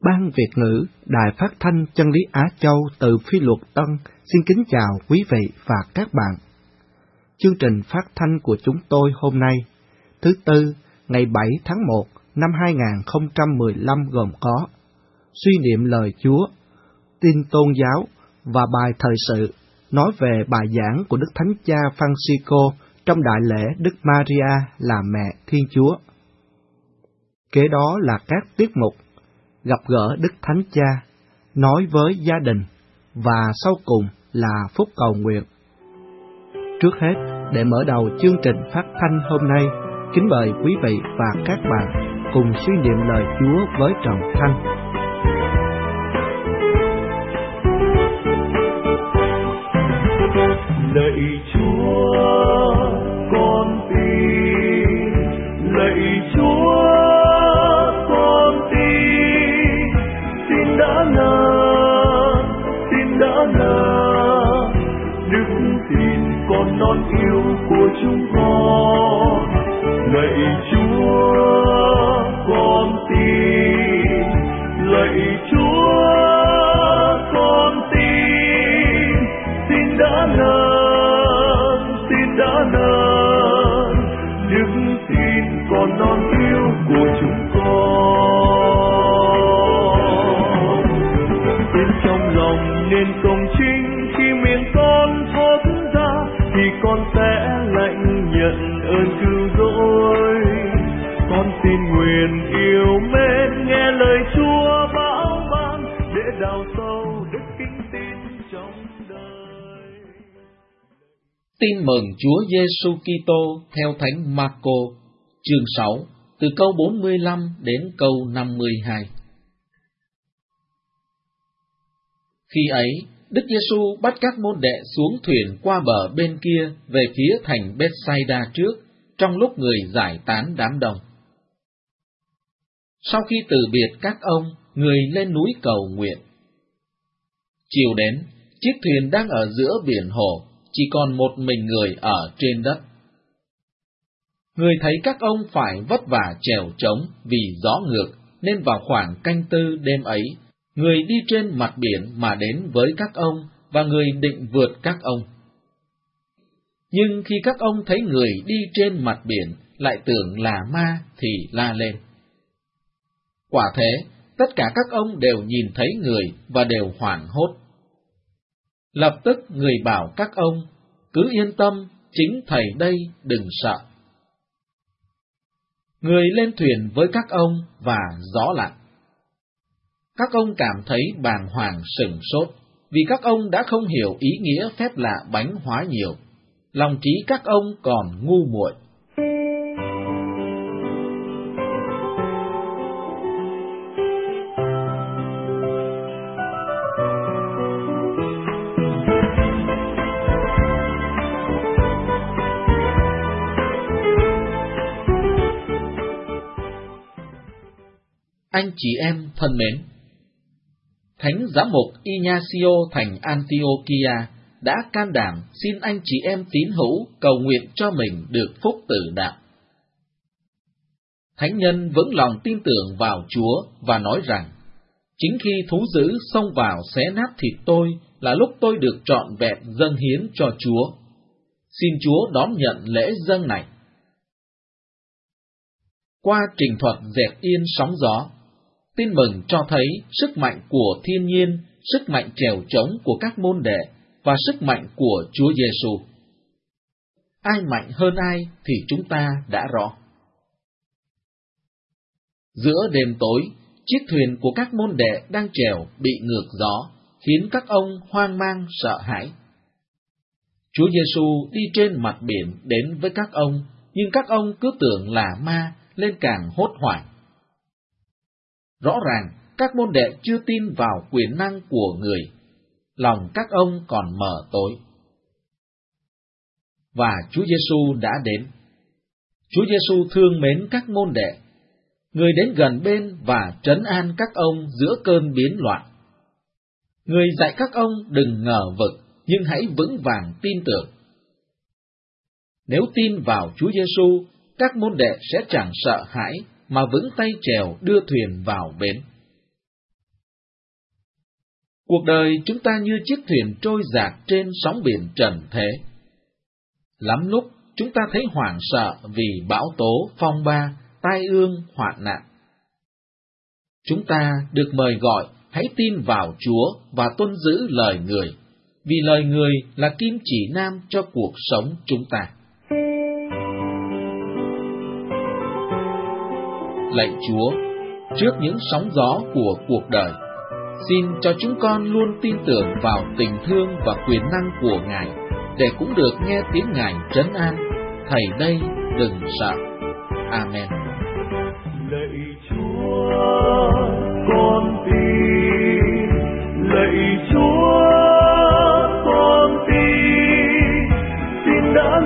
Ban Việt ngữ Đài Phát thanh Chân lý Á Châu từ Phi Luật Tân xin kính chào quý vị và các bạn. Chương trình phát thanh của chúng tôi hôm nay, thứ Tư, ngày 7 tháng 1 năm 2015 gồm có suy niệm lời Chúa, tin tôn giáo và bài thời sự nói về bài giảng của Đức Thánh Cha Francisco trong đại lễ Đức Maria là Mẹ Thiên Chúa. Kế đó là các tiết mục gặp gỡ Đức Thánh Cha, nói với gia đình, và sau cùng là phúc cầu nguyện. Trước hết, để mở đầu chương trình phát thanh hôm nay, kính mời quý vị và các bạn cùng suy niệm lời Chúa với trọn thanh. Lạy Chúa, con tin, lạy Chúa, con tin, xin đã ngờ, đức tin con non yêu của chúng con. Lạy Chúa, con tin, lạy Chúa, con tin, xin đã ngờ, đức tin con non yêu của chúng con. Bên trong lòng nên công chính, khi miệng con thốt ra thì con sẽ lãnh nhận ơn cứu rỗi. Con xin nguyện yêu mến nghe lời Chúa bảo ban, để đào sâu đức kính tin trong đời. Tin mừng Chúa Giêsu Kitô theo Thánh Marco, chương 6, từ câu 45 đến câu 52. Khi ấy, Đức Giêsu bắt các môn đệ xuống thuyền qua bờ bên kia về phía thành Bethsaida trước, trong lúc người giải tán đám đông. Sau khi từ biệt các ông, người lên núi cầu nguyện. Chiều đến, chiếc thuyền đang ở giữa biển hồ, chỉ còn một mình người ở trên đất. Người thấy các ông phải vất vả chèo trống vì gió ngược, nên vào khoảng canh tư đêm ấy, người đi trên mặt biển mà đến với các ông, và người định vượt các ông. Nhưng khi các ông thấy người đi trên mặt biển, lại tưởng là ma thì la lên. Quả thế, tất cả các ông đều nhìn thấy người và đều hoảng hốt. Lập tức người bảo các ông, cứ yên tâm, chính Thầy đây, đừng sợ. Người lên thuyền với các ông và gió lặng. Các ông cảm thấy bàng hoàng sửng sốt, vì các ông đã không hiểu ý nghĩa phép lạ bánh hóa nhiều. Lòng trí các ông còn ngu muội. Anh chị em thân mến, Thánh Giám mục Ignacio thành Antiochia đã can đảm xin anh chị em tín hữu cầu nguyện cho mình được phúc tử đạo. Thánh nhân vững lòng tin tưởng vào Chúa và nói rằng, chính khi thú dữ xông vào xé nát thịt tôi là lúc tôi được trọn vẹn dâng hiến cho Chúa. Xin Chúa đón nhận lễ dâng này. Qua trình thuật dẹp yên sóng gió, tin mừng cho thấy sức mạnh của thiên nhiên, sức mạnh trèo trống của các môn đệ và sức mạnh của Chúa Giêsu. Ai mạnh hơn ai thì chúng ta đã rõ. Giữa đêm tối, chiếc thuyền của các môn đệ đang chèo bị ngược gió, khiến các ông hoang mang sợ hãi. Chúa Giêsu đi trên mặt biển đến với các ông, nhưng các ông cứ tưởng là ma, lên càng hốt hoảng. Rõ ràng, các môn đệ chưa tin vào quyền năng của người, lòng các ông còn mờ tối. Và Chúa Giêsu đã đến. Chúa Giêsu thương mến các môn đệ. Người đến gần bên và trấn an các ông giữa cơn biến loạn. Người dạy các ông đừng ngờ vực, nhưng hãy vững vàng tin tưởng. Nếu tin vào Chúa Giêsu, các môn đệ sẽ chẳng sợ hãi mà vững tay chèo đưa thuyền vào bến. Cuộc đời chúng ta như chiếc thuyền trôi dạt trên sóng biển trần thế. Lắm lúc chúng ta thấy hoảng sợ vì bão tố, phong ba, tai ương, hoạn nạn. Chúng ta được mời gọi hãy tin vào Chúa và tuân giữ lời Người, vì lời Người là kim chỉ nam cho cuộc sống chúng ta. Lạy Chúa, trước những sóng gió của cuộc đời, xin cho chúng con luôn tin tưởng vào tình thương và quyền năng của Ngài, để cũng được nghe tiếng Ngài trấn an: Thầy đây, đừng sợ. Amen. Lạy Chúa, con tin. Lạy Chúa, con tin. Tin đã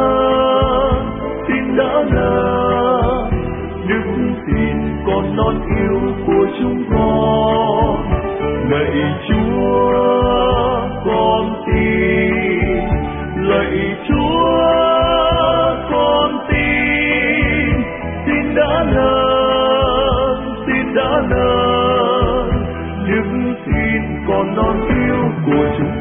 ngờ đức tin con non yêu của chúng con. Lạy Chúa, con tin. Lạy Chúa, con tin. Tin đã lớn đức tin con non yêu của chúng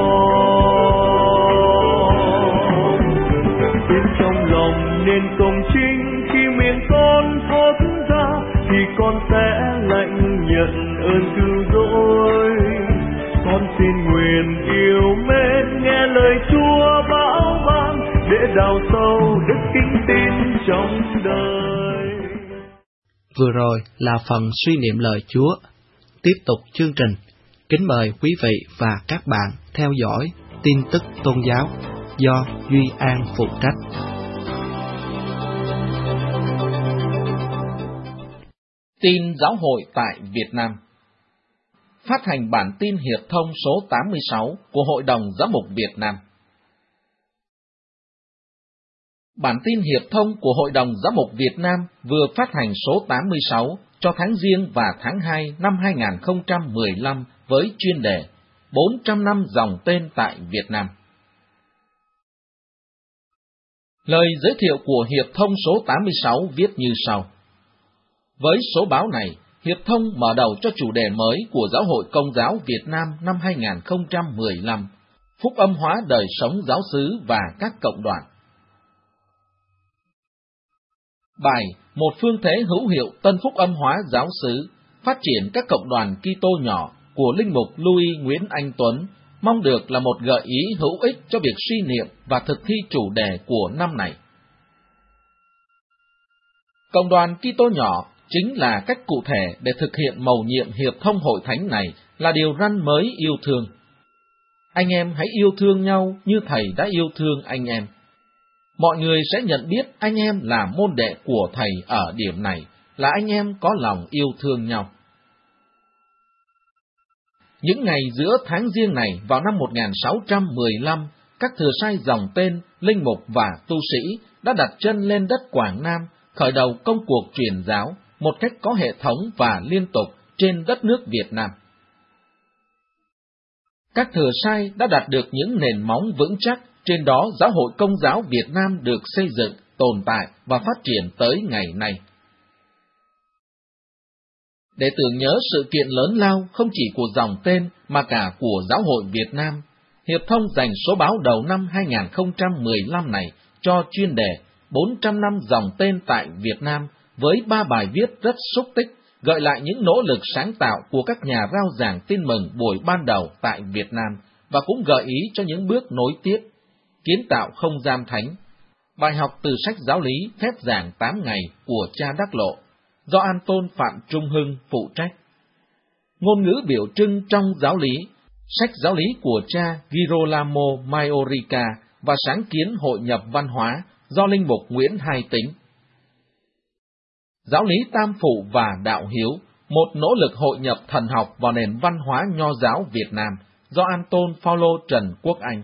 con. Tin trong lòng nên công chính, khi miệng con thốt ra thì con sẽ lãnh nhận ơn cứu rỗi. Con xin nguyện yêu mến nghe lời Chúa bảo ban, để đào sâu đức kính tin trong đời. Vừa rồi là phần suy niệm lời Chúa. Tiếp tục chương trình, kính mời quý vị và các bạn theo dõi tin tức tôn giáo do Duy An phụ trách. Tin giáo hội tại Việt Nam. Phát hành bản tin hiệp thông số 86 của Hội đồng Giám mục Việt Nam. Bản tin hiệp thông của Hội đồng Giám mục Việt Nam vừa phát hành số 86 cho tháng Giêng và tháng 2 năm 2015 với chuyên đề 400 năm dòng tên tại Việt Nam. Lời giới thiệu của hiệp thông số 86 viết như sau. Với số báo này, hiệp thông mở đầu cho chủ đề mới của Giáo hội Công giáo Việt Nam năm 2015, phúc âm hóa đời sống giáo xứ và các cộng đoàn. Bài Một phương thế hữu hiệu tân phúc âm hóa giáo xứ, phát triển các cộng đoàn Kitô nhỏ của linh mục Louis Nguyễn Anh Tuấn mong được là một gợi ý hữu ích cho việc suy niệm và thực thi chủ đề của năm này. Cộng đoàn Kitô nhỏ chính là cách cụ thể để thực hiện mầu nhiệm hiệp thông hội thánh này là điều răn mới yêu thương. Anh em hãy yêu thương nhau như Thầy đã yêu thương anh em. Mọi người sẽ nhận biết anh em là môn đệ của Thầy ở điểm này, là anh em có lòng yêu thương nhau. Những ngày giữa tháng Giêng này vào năm 1615, các thừa sai dòng tên, linh mục và tu sĩ đã đặt chân lên đất Quảng Nam, khởi đầu công cuộc truyền giáo một cách có hệ thống và liên tục trên đất nước Việt Nam. Các thừa sai đã đạt được những nền móng vững chắc, trên đó Giáo hội Công giáo Việt Nam được xây dựng, tồn tại và phát triển tới ngày nay. Để tưởng nhớ sự kiện lớn lao không chỉ của dòng tên mà cả của Giáo hội Việt Nam, hiệp thông dành số báo đầu năm 2015 này cho chuyên đề 400 năm dòng tên tại Việt Nam với 3 bài viết rất xúc tích, gợi lại những nỗ lực sáng tạo của các nhà rao giảng tin mừng buổi ban đầu tại Việt Nam và cũng gợi ý cho những bước nối tiếp. Kiến tạo không gian thánh, bài học từ sách giáo lý phép giảng 8 ngày của cha Đắc Lộ, do An Tôn Phạm Trung Hưng phụ trách. Ngôn ngữ biểu trưng trong giáo lý, sách giáo lý của cha Girolamo Maiorica và sáng kiến hội nhập văn hóa do linh mục Nguyễn Hai Tính. Giáo lý tam phụ và đạo hiếu, một nỗ lực hội nhập thần học vào nền văn hóa nho giáo Việt Nam do An Tôn Phaolô Trần Quốc Anh.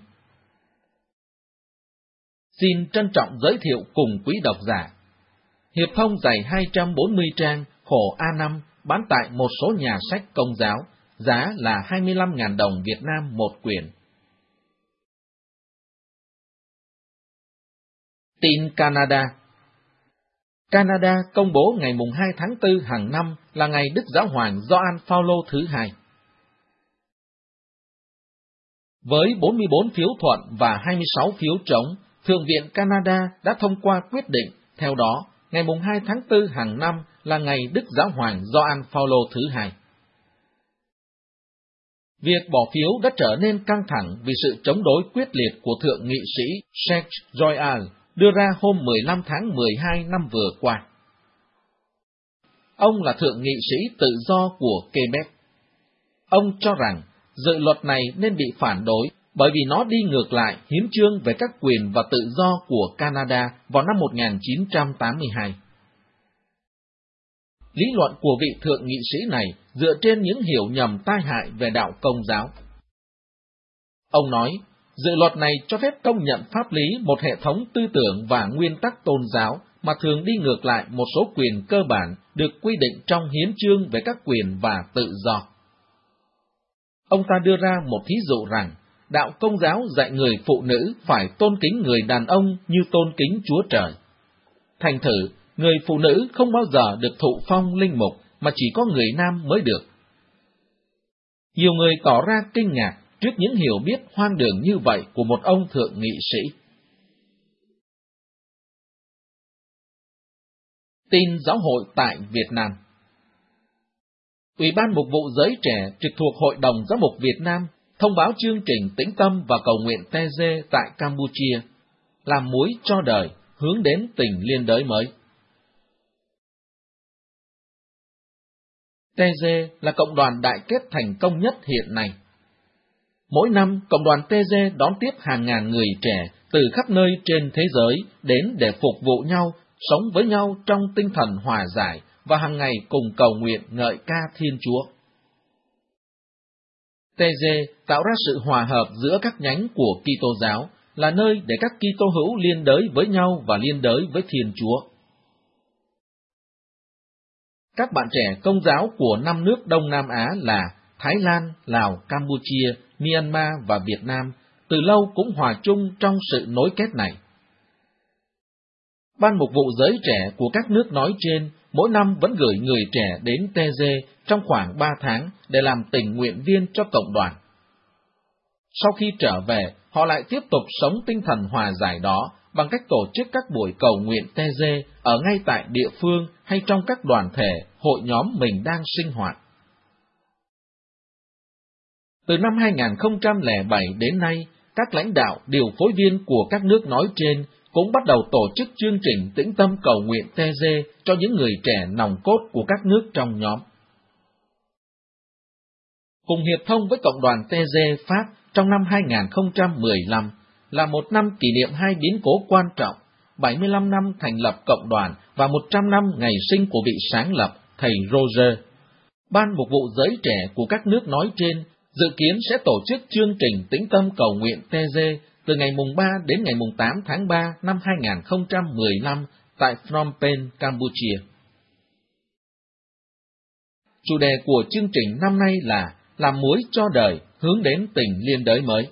Xin trân trọng giới thiệu cùng quý độc giả. Hiệp thông dày 240 trang, khổ A5, bán tại một số nhà sách Công giáo, giá là 25.000 đồng Việt Nam một quyển. Tin Canada. Canada công bố ngày 2 tháng 4 hàng năm là ngày Đức Giáo hoàng Gioan Phaolô thứ hai. Với 44 phiếu thuận và 26 phiếu trống, Thượng viện Canada đã thông qua quyết định, theo đó, ngày 2 tháng 4 hàng năm là ngày Đức Giáo hoàng Gioan Phaolô thứ hai. Việc bỏ phiếu đã trở nên căng thẳng vì sự chống đối quyết liệt của Thượng nghị sĩ Serge Royal đưa ra hôm 15 tháng 12 năm vừa qua. Ông là Thượng nghị sĩ tự do của Quebec. Ông cho rằng dự luật này nên bị phản đối bởi vì nó đi ngược lại hiến chương về các quyền và tự do của Canada vào năm 1982. Lý luận của vị thượng nghị sĩ này dựa trên những hiểu nhầm tai hại về đạo Công giáo. Ông nói, dự luật này cho phép công nhận pháp lý một hệ thống tư tưởng và nguyên tắc tôn giáo mà thường đi ngược lại một số quyền cơ bản được quy định trong hiến chương về các quyền và tự do. Ông ta đưa ra một thí dụ rằng, đạo Công giáo dạy người phụ nữ phải tôn kính người đàn ông như tôn kính Chúa Trời. Thành thử, người phụ nữ không bao giờ được thụ phong linh mục, mà chỉ có người nam mới được. Nhiều người tỏ ra kinh ngạc trước những hiểu biết hoang đường như vậy của một ông thượng nghị sĩ. Tin giáo hội tại Việt Nam. Ủy ban Mục vụ Giới Trẻ trực thuộc Hội đồng Giáo mục Việt Nam thông báo chương trình tĩnh tâm và cầu nguyện TG tại Campuchia, làm muối cho đời, hướng đến tình liên đới mới. TG là cộng đoàn đại kết thành công nhất hiện nay. Mỗi năm, cộng đoàn TG đón tiếp hàng ngàn người trẻ từ khắp nơi trên thế giới đến để phục vụ nhau, sống với nhau trong tinh thần hòa giải và hàng ngày cùng cầu nguyện ngợi ca Thiên Chúa. TG tạo ra sự hòa hợp giữa các nhánh của Kitô giáo, là nơi để các Kitô hữu liên đới với nhau và liên đới với Thiên Chúa. Các bạn trẻ Công giáo của 5 nước Đông Nam Á là Thái Lan, Lào, Campuchia, Myanmar và Việt Nam từ lâu cũng hòa chung trong sự nối kết này. Ban Mục vụ Giới Trẻ của các nước nói trên mỗi năm vẫn gửi người trẻ đến TG trong khoảng 3 tháng để làm tình nguyện viên cho cộng đoàn. Sau khi trở về, họ lại tiếp tục sống tinh thần hòa giải đó bằng cách tổ chức các buổi cầu nguyện TG ở ngay tại địa phương hay trong các đoàn thể, hội nhóm mình đang sinh hoạt. Từ năm 2007 đến nay, các lãnh đạo, điều phối viên của các nước nói trên cũng bắt đầu tổ chức chương trình tĩnh tâm cầu nguyện TG cho những người trẻ nòng cốt của các nước trong nhóm. Cùng hiệp thông với cộng đoàn TG Pháp trong năm 2015 là một năm kỷ niệm hai biến cố quan trọng, 75 năm thành lập cộng đoàn và 100 năm ngày sinh của vị sáng lập, thầy Roger. Ban Mục vụ Giới Trẻ của các nước nói trên dự kiến sẽ tổ chức chương trình tĩnh tâm cầu nguyện TG từ ngày mùng 3 đến ngày mùng 8 tháng 3 năm 2015 tại Phnom Penh, Campuchia. Chủ đề của chương trình năm nay là làm muối cho đời, hướng đến tình liên đới mới.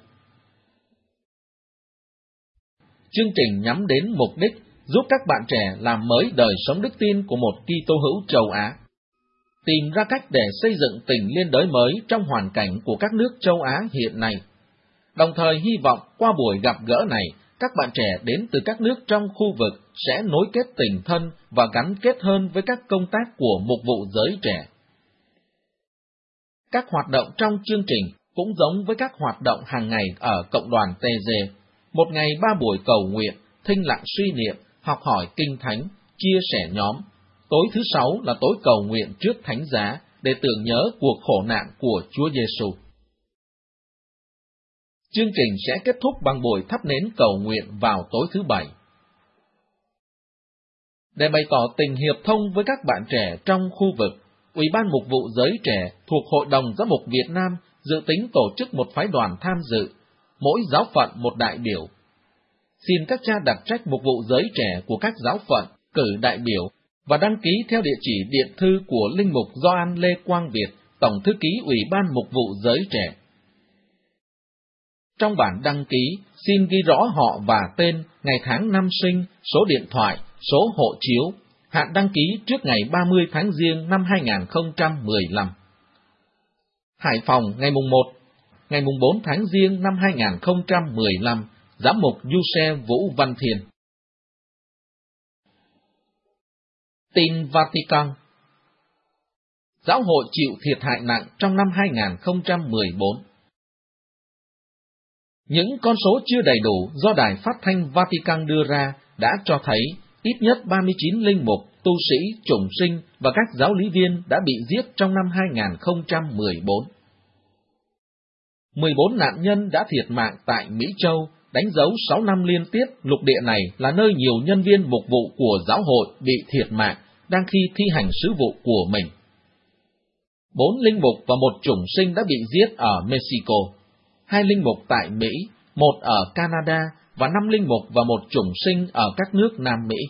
Chương trình nhắm đến mục đích giúp các bạn trẻ làm mới đời sống đức tin của một Kitô hữu châu Á, tìm ra cách để xây dựng tình liên đới mới trong hoàn cảnh của các nước châu Á hiện nay. Đồng thời hy vọng qua buổi gặp gỡ này, các bạn trẻ đến từ các nước trong khu vực sẽ nối kết tình thân và gắn kết hơn với các công tác của Mục vụ Giới Trẻ. Các hoạt động trong chương trình cũng giống với các hoạt động hàng ngày ở cộng đoàn TG. Một ngày 3 buổi cầu nguyện, thinh lặng suy niệm, học hỏi kinh thánh, chia sẻ nhóm. Tối thứ 6 là tối cầu nguyện trước thánh giá để tưởng nhớ cuộc khổ nạn của Chúa Giêsu. Chương trình sẽ kết thúc bằng buổi thắp nến cầu nguyện vào tối thứ 7. Để bày tỏ tình hiệp thông với các bạn trẻ trong khu vực, Ủy ban Mục vụ Giới Trẻ thuộc Hội đồng Giáo mục Việt Nam dự tính tổ chức một phái đoàn tham dự, mỗi giáo phận một đại biểu. Xin các cha đặc trách Mục vụ Giới Trẻ của các giáo phận cử đại biểu và đăng ký theo địa chỉ điện thư của Linh mục Gioan Lê Quang Việt, Tổng thư ký Ủy ban Mục vụ Giới Trẻ. Trong bản đăng ký, xin ghi rõ họ và tên, ngày tháng năm sinh, số điện thoại, số hộ chiếu, hạn đăng ký trước ngày 30 tháng Giêng năm 2015. Hải Phòng ngày mùng 1, ngày 4 tháng Giêng năm 2015, Giám mục Giuse Vũ Văn Thiên. Tin Vatican. Giáo hội chịu thiệt hại nặng trong năm 2014. Những con số chưa đầy đủ do Đài Phát thanh Vatican đưa ra đã cho thấy ít nhất 39 linh mục, tu sĩ, chủng sinh và các giáo lý viên đã bị giết trong năm 2014. 14 nạn nhân đã thiệt mạng tại Mỹ Châu, đánh dấu 6 năm liên tiếp lục địa này là nơi nhiều nhân viên mục vụ của giáo hội bị thiệt mạng đang khi thi hành sứ vụ của mình. 4 linh mục và 1 chủng sinh đã bị giết ở Mexico, 2 linh mục tại Mỹ, 1 ở Canada và 5 linh mục và 1 chủng sinh ở các nước Nam Mỹ.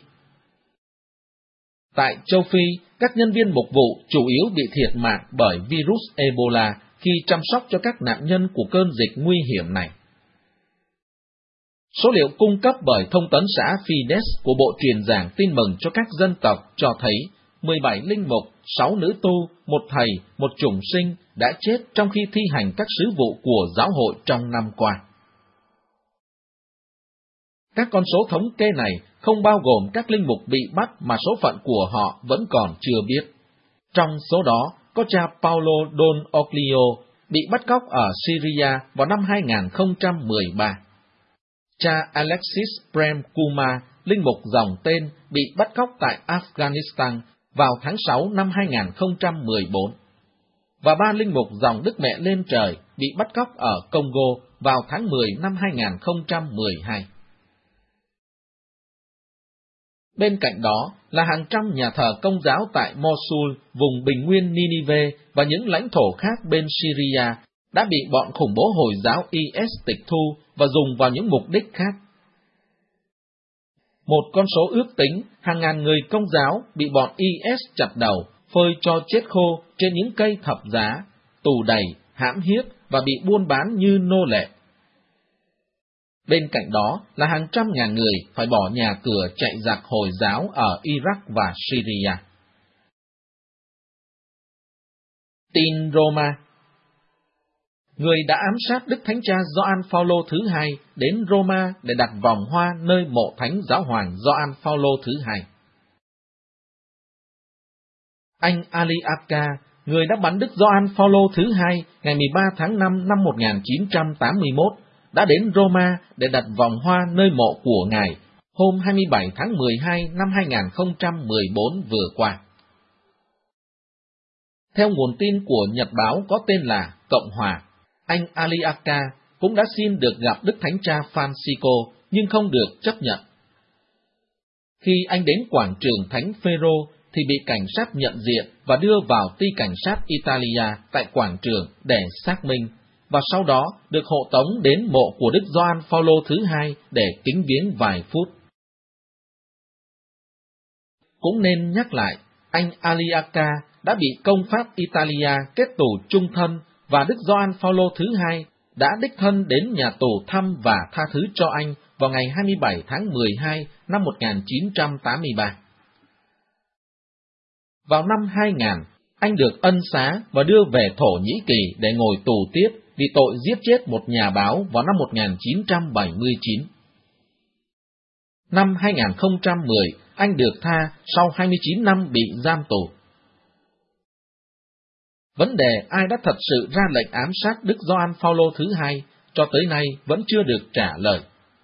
Tại châu Phi, các nhân viên mục vụ chủ yếu bị thiệt mạng bởi virus Ebola khi chăm sóc cho các nạn nhân của cơn dịch nguy hiểm này. Số liệu cung cấp bởi thông tấn xã Fides của Bộ Truyền giảng Tin mừng cho các dân tộc cho thấy 17 linh mục, 6 nữ tu, 1 thầy, 1 chủng sinh đã chết trong khi thi hành các sứ vụ của giáo hội trong năm qua. Các con số thống kê này không bao gồm các linh mục bị bắt mà số phận của họ vẫn còn chưa biết. Trong số đó có cha Paulo Don Oglio bị bắt cóc ở Syria vào năm 2013. Cha Alexis Prem Kumar, linh mục dòng tên, bị bắt cóc tại Afghanistan vào tháng 6 năm 2014. Và 3 linh mục dòng Đức Mẹ lên trời bị bắt cóc ở Congo vào tháng 10 năm 2012. Bên cạnh đó là hàng trăm nhà thờ Công giáo tại Mosul, vùng bình nguyên Ninive và những lãnh thổ khác bên Syria đã bị bọn khủng bố Hồi giáo IS tịch thu và dùng vào những mục đích khác. Một con số ước tính hàng ngàn người Công giáo bị bọn IS chặt đầu, phơi cho chết khô trên những cây thập giá, tù đày, hãm hiếp và bị buôn bán như nô lệ. Bên cạnh đó là hàng trăm ngàn người phải bỏ nhà cửa chạy giặc Hồi giáo ở Iraq và Syria. Tin Roma. Người đã ám sát Đức Thánh Cha Gioan Phaolô thứ hai đến Roma để đặt vòng hoa nơi mộ Thánh Giáo hoàng Gioan Phaolô thứ hai. Anh Ali Akka, người đã bắn Đức Gioan Phaolô thứ hai ngày 13 tháng 5 năm 1981, đã đến Roma để đặt vòng hoa nơi mộ của Ngài hôm 27 tháng 12 năm 2014 vừa qua. Theo nguồn tin của nhật báo có tên là Cộng hòa, anh Ali Akka cũng đã xin được gặp Đức Thánh Cha Francisco nhưng không được chấp nhận. Khi anh đến quảng trường Thánh Phêrô thì bị cảnh sát nhận diện và đưa vào ty cảnh sát Italia tại quảng trường để xác minh, và sau đó được hộ tống đến mộ của Đức Gioan Phaolô thứ hai để kính viếng vài phút. Cũng nên nhắc lại, anh Ali Akka đã bị công pháp Italia kết tù chung thân và Đức Gioan Phaolô thứ hai đã đích thân đến nhà tù thăm và tha thứ cho anh vào ngày 27 tháng 12 năm 1983. Vào năm 2000, anh được ân xá và đưa về Thổ Nhĩ Kỳ để ngồi tù tiếp vì tội giết chết một nhà báo vào năm 1979. Năm 2010, anh được tha sau 29 năm bị giam tù. Vấn đề ai đã thật sự ra lệnh ám sát Đức Gioan Phaolô thứ hai cho tới nay vẫn chưa được trả lời.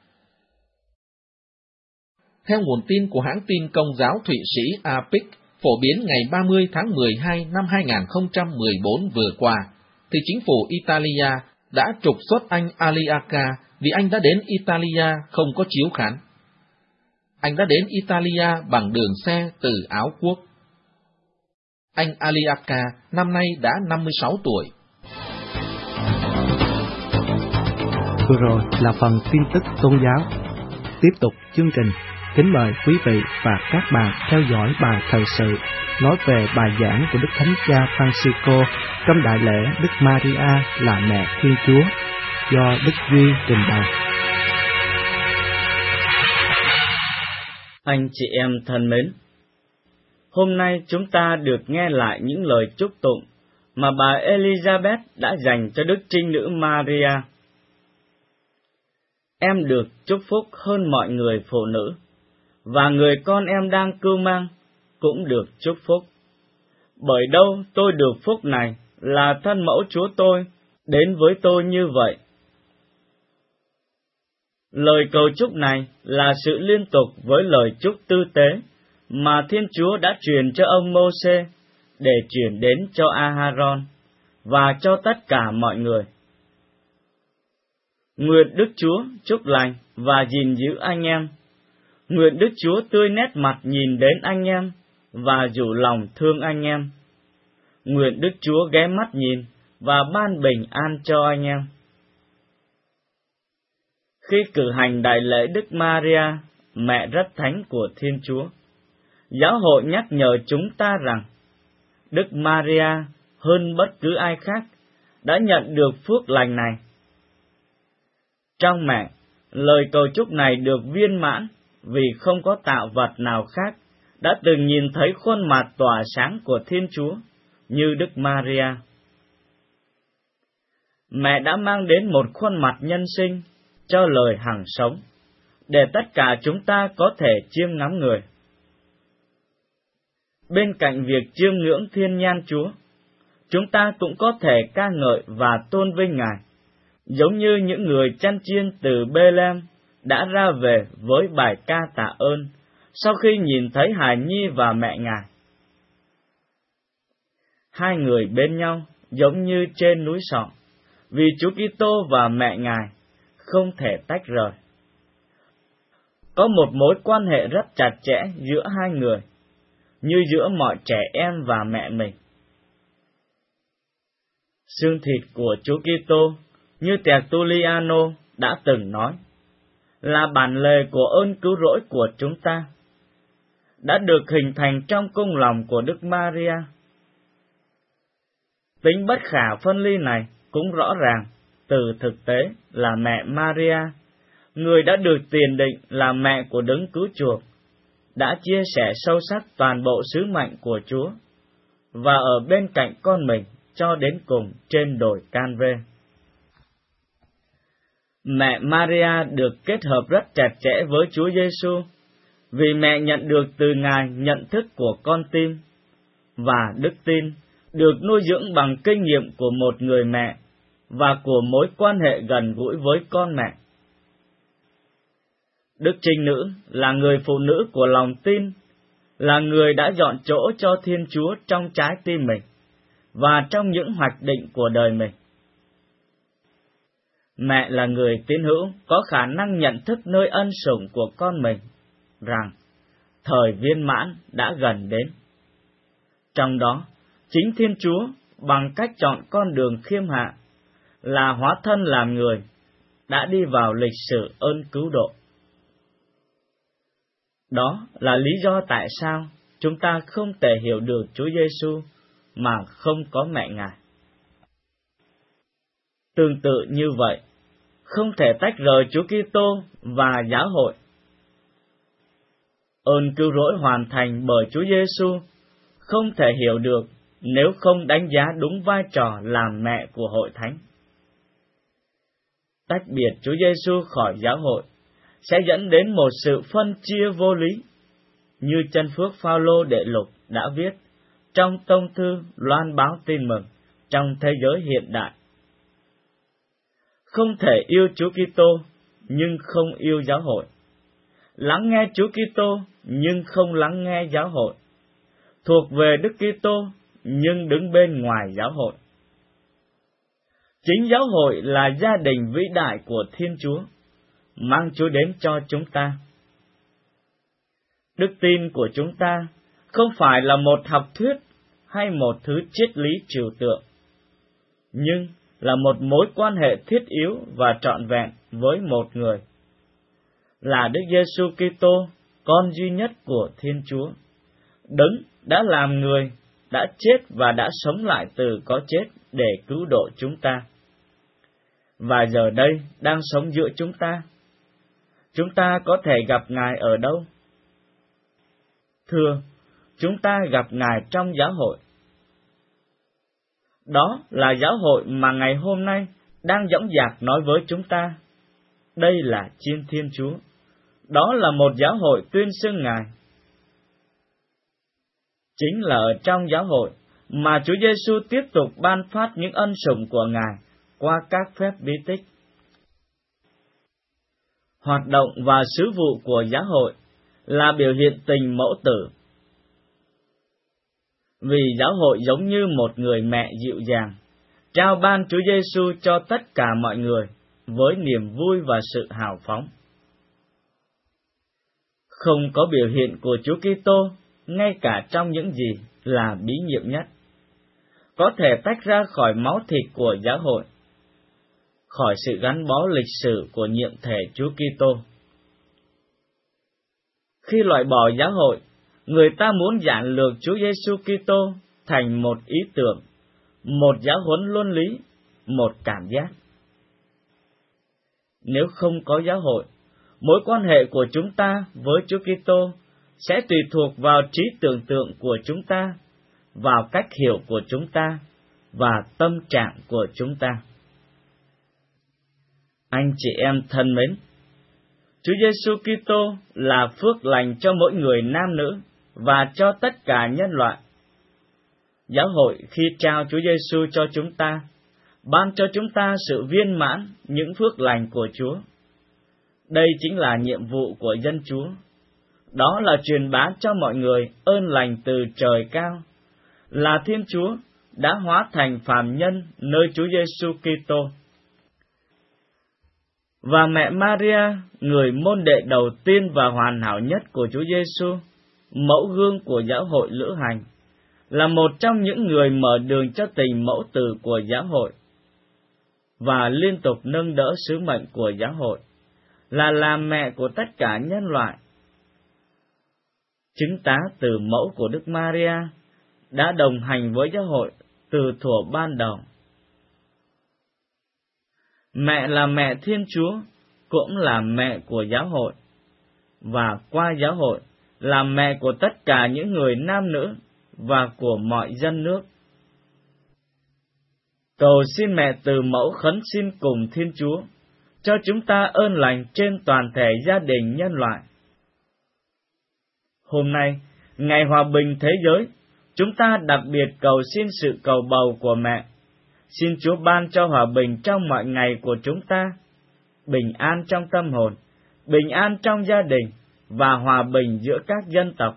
Theo nguồn tin của hãng tin Công giáo Thụy Sĩ APIC, phổ biến ngày 30 tháng 12 năm 2014 vừa qua, thì chính phủ Italia đã trục xuất anh Ali Akka vì anh đã đến Italia không có chiếu khán. Anh đã đến Italia bằng đường xe từ Áo Quốc. Anh Ali Akka năm nay đã 56 tuổi. Vừa rồi là phần tin tức tôn giáo. Tiếp tục chương trình, kính mời quý vị và các bạn theo dõi bài thời sự nói về bài giảng của Đức Thánh Cha Francisco trong đại lễ Đức Maria là Mẹ Thiên Chúa do Đức Duy trình bày. Anh chị em thân mến, hôm nay chúng ta được nghe lại những lời chúc tụng mà bà Elizabeth đã dành cho Đức Trinh Nữ Maria. Em được chúc phúc hơn mọi người phụ nữ, và người con em đang cưu mang cũng được chúc phúc. Bởi đâu tôi được phúc này là thân mẫu Chúa tôi đến với tôi như vậy. Lời cầu chúc này là sự liên tục với lời chúc tư tế mà Thiên Chúa đã truyền cho ông Mô-sê để truyền đến cho A-ha-ron và cho tất cả mọi người. Nguyện Đức Chúa chúc lành và gìn giữ anh em. Nguyện Đức Chúa tươi nét mặt nhìn đến anh em và dịu lòng thương anh em. Nguyện Đức Chúa ghé mắt nhìn và ban bình an cho anh em. Khi cử hành đại lễ Đức Maria, mẹ rất thánh của Thiên Chúa, giáo hội nhắc nhở chúng ta rằng Đức Maria hơn bất cứ ai khác đã nhận được phước lành này. Trong mẹ, lời cầu chúc này được viên mãn vì không có tạo vật nào khác đã từng nhìn thấy khuôn mặt tỏa sáng của Thiên Chúa như Đức Maria. Mẹ đã mang đến một khuôn mặt nhân sinh cho lời hằng sống, để tất cả chúng ta có thể chiêm ngắm người. Bên cạnh việc chiêm ngưỡng thiên nhan Chúa, chúng ta cũng có thể ca ngợi và tôn vinh Ngài, giống như những người chăn chiên từ Bê-lem đã ra về với bài ca tạ ơn sau khi nhìn thấy hài nhi và mẹ Ngài. Hai người bên nhau giống như trên núi Sọ, vì Chúa Kitô và mẹ Ngài không thể tách rời. Có một mối quan hệ rất chặt chẽ giữa hai người, như giữa mọi trẻ em và mẹ mình. Xương thịt của Chúa Kitô, như Tertulliano đã từng nói, là bản lề của ơn cứu rỗi của chúng ta, đã được hình thành trong cung lòng của Đức Maria. Tính bất khả phân ly này cũng rõ ràng từ thực tế là mẹ Maria, người đã được tiền định là mẹ của Đấng Cứu Chuộc, đã chia sẻ sâu sắc toàn bộ sứ mệnh của Chúa, và ở bên cạnh con mình cho đến cùng trên đồi Can-vê. Mẹ Maria được kết hợp rất chặt chẽ với Chúa Giêsu, vì mẹ nhận được từ Ngài nhận thức của con tim, và đức tin được nuôi dưỡng bằng kinh nghiệm của một người mẹ và của mối quan hệ gần gũi với con mẹ. Đức Trinh Nữ là người phụ nữ của lòng tin, là người đã dọn chỗ cho Thiên Chúa trong trái tim mình và trong những hoạch định của đời mình. Mẹ là người tín hữu có khả năng nhận thức nơi ân sủng của con mình, rằng thời viên mãn đã gần đến. Trong đó, chính Thiên Chúa bằng cách chọn con đường khiêm hạ, là hóa thân làm người, đã đi vào lịch sử ơn cứu độ. Đó là lý do tại sao chúng ta không thể hiểu được Chúa Giêsu mà không có mẹ Ngài. Tương tự như vậy, không thể tách rời Chúa Kitô và giáo hội. Ơn cứu rỗi hoàn thành bởi Chúa Giêsu không thể hiểu được nếu không đánh giá đúng vai trò làm mẹ của hội thánh. Tách biệt Chúa Giêsu khỏi giáo hội sẽ dẫn đến một sự phân chia vô lý, như chân phước Phao-lô đệ lục đã viết trong tông thư loan báo tin mừng trong thế giới hiện đại. Không thể yêu Chúa Kitô nhưng không yêu giáo hội, lắng nghe Chúa Kitô nhưng không lắng nghe giáo hội, thuộc về Đức Kitô nhưng đứng bên ngoài giáo hội. Chính giáo hội là gia đình vĩ đại của Thiên Chúa, mang Chúa đến cho chúng ta. Đức tin của chúng ta không phải là một học thuyết hay một thứ triết lý trừu tượng, nhưng là một mối quan hệ thiết yếu và trọn vẹn với một người, là Đức Giêsu Kitô, con duy nhất của Thiên Chúa, Đấng đã làm người, đã chết và đã sống lại từ có chết để cứu độ chúng ta, và giờ đây đang sống giữa chúng ta. Chúng ta có thể gặp Ngài ở đâu? Thưa, chúng ta gặp Ngài trong giáo hội. Đó là giáo hội mà ngày hôm nay đang dõng dạc nói với chúng ta. Đây là chiên Thiên Chúa. Đó là một giáo hội tuyên xưng Ngài. Chính là ở trong giáo hội mà Chúa Giêsu tiếp tục ban phát những ân sủng của Ngài qua các phép bí tích. Hoạt động và sứ vụ của giáo hội là biểu hiện tình mẫu tử. Vì giáo hội giống như một người mẹ dịu dàng, trao ban Chúa Giêsu cho tất cả mọi người với niềm vui và sự hào phóng. Không có biểu hiện của Chúa Kitô ngay cả trong những gì là bí nhiệm nhất, có thể tách ra khỏi máu thịt của giáo hội, khỏi sự gắn bó lịch sử của nhiệm thể Chúa Kitô. Khi loại bỏ giáo hội, người ta muốn giản lược Chúa Giêsu Kitô thành một ý tưởng, một giáo huấn luân lý, một cảm giác. Nếu không có giáo hội, mối quan hệ của chúng ta với Chúa Kitô sẽ tùy thuộc vào trí tưởng tượng của chúng ta, vào cách hiểu của chúng ta và tâm trạng của chúng ta. Anh chị em thân mến, Chúa Giêsu Kitô là phước lành cho mỗi người nam nữ và cho tất cả nhân loại. Giáo hội khi trao Chúa Giêsu cho chúng ta, ban cho chúng ta sự viên mãn những phước lành của Chúa. Đây chính là nhiệm vụ của dân Chúa. Đó là truyền bá cho mọi người ơn lành từ trời cao, là Thiên Chúa đã hóa thành phàm nhân nơi Chúa Giêsu Kitô. Và mẹ Maria, người môn đệ đầu tiên và hoàn hảo nhất của Chúa Giêsu, mẫu gương của giáo hội lữ hành, là một trong những người mở đường cho tình mẫu tử của giáo hội, và liên tục nâng đỡ sứ mệnh của giáo hội, là làm mẹ của tất cả nhân loại. Chứng tá từ mẫu của Đức Maria đã đồng hành với giáo hội từ thuở ban đầu. Mẹ là mẹ Thiên Chúa, cũng là mẹ của giáo hội, và qua giáo hội là mẹ của tất cả những người nam nữ và của mọi dân nước. Cầu xin mẹ từ mẫu khấn xin cùng Thiên Chúa cho chúng ta ơn lành trên toàn thể gia đình nhân loại. Hôm nay, ngày hòa bình thế giới, chúng ta đặc biệt cầu xin sự cầu bầu của mẹ. Xin Chúa ban cho hòa bình trong mọi ngày của chúng ta, bình an trong tâm hồn, bình an trong gia đình và hòa bình giữa các dân tộc.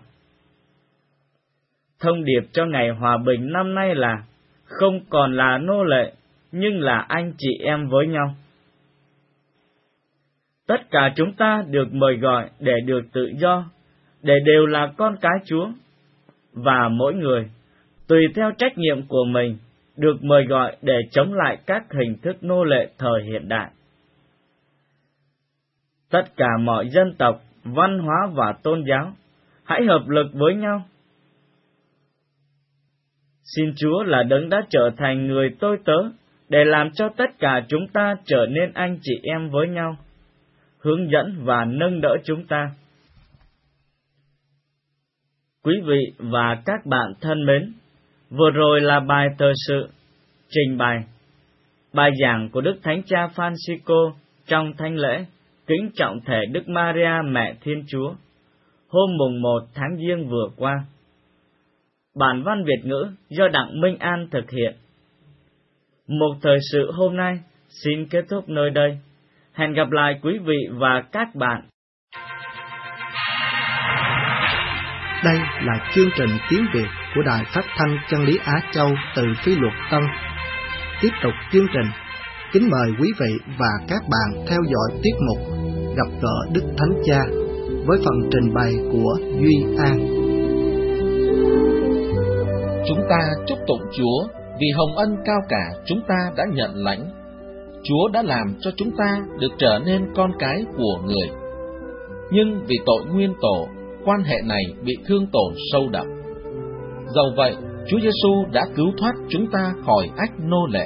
Thông điệp cho ngày hòa bình năm nay là không còn là nô lệ, nhưng là anh chị em với nhau. Tất cả chúng ta được mời gọi để được tự do, để đều là con cái Chúa, và mỗi người, tùy theo trách nhiệm của mình, được mời gọi để chống lại các hình thức nô lệ thời hiện đại. Tất cả mọi dân tộc, văn hóa và tôn giáo, hãy hợp lực với nhau. Xin Chúa là Đấng đã trở thành người tôi tớ, để làm cho tất cả chúng ta trở nên anh chị em với nhau, hướng dẫn và nâng đỡ chúng ta. Quý vị và các bạn thân mến, vừa rồi là bài tờ sự, trình bày, bài giảng của Đức Thánh Cha Francisco trong thánh lễ kính trọng thể Đức Maria Mẹ Thiên Chúa, hôm mùng 1 tháng Giêng vừa qua. Bản văn Việt ngữ do Đặng Minh An thực hiện. Một thời sự hôm nay xin kết thúc nơi đây. Hẹn gặp lại quý vị và các bạn. Đây là chương trình tiếng Việt của Đài Phát thanh Chân lý Á Châu từ Phi Luật Tân. Tiếp tục chương trình, kính mời quý vị và các bạn theo dõi tiết mục Gặp gỡ Đức Thánh Cha với phần trình bày của Duy An. Chúng ta chúc tụng Chúa vì hồng ân cao cả chúng ta đã nhận lãnh. Chúa đã làm cho chúng ta được trở nên con cái của người. Nhưng vì tội nguyên tổ, quan hệ này bị thương tổn sâu đậm. Dẫu vậy, Chúa Giêsu đã cứu thoát chúng ta khỏi ách nô lệ.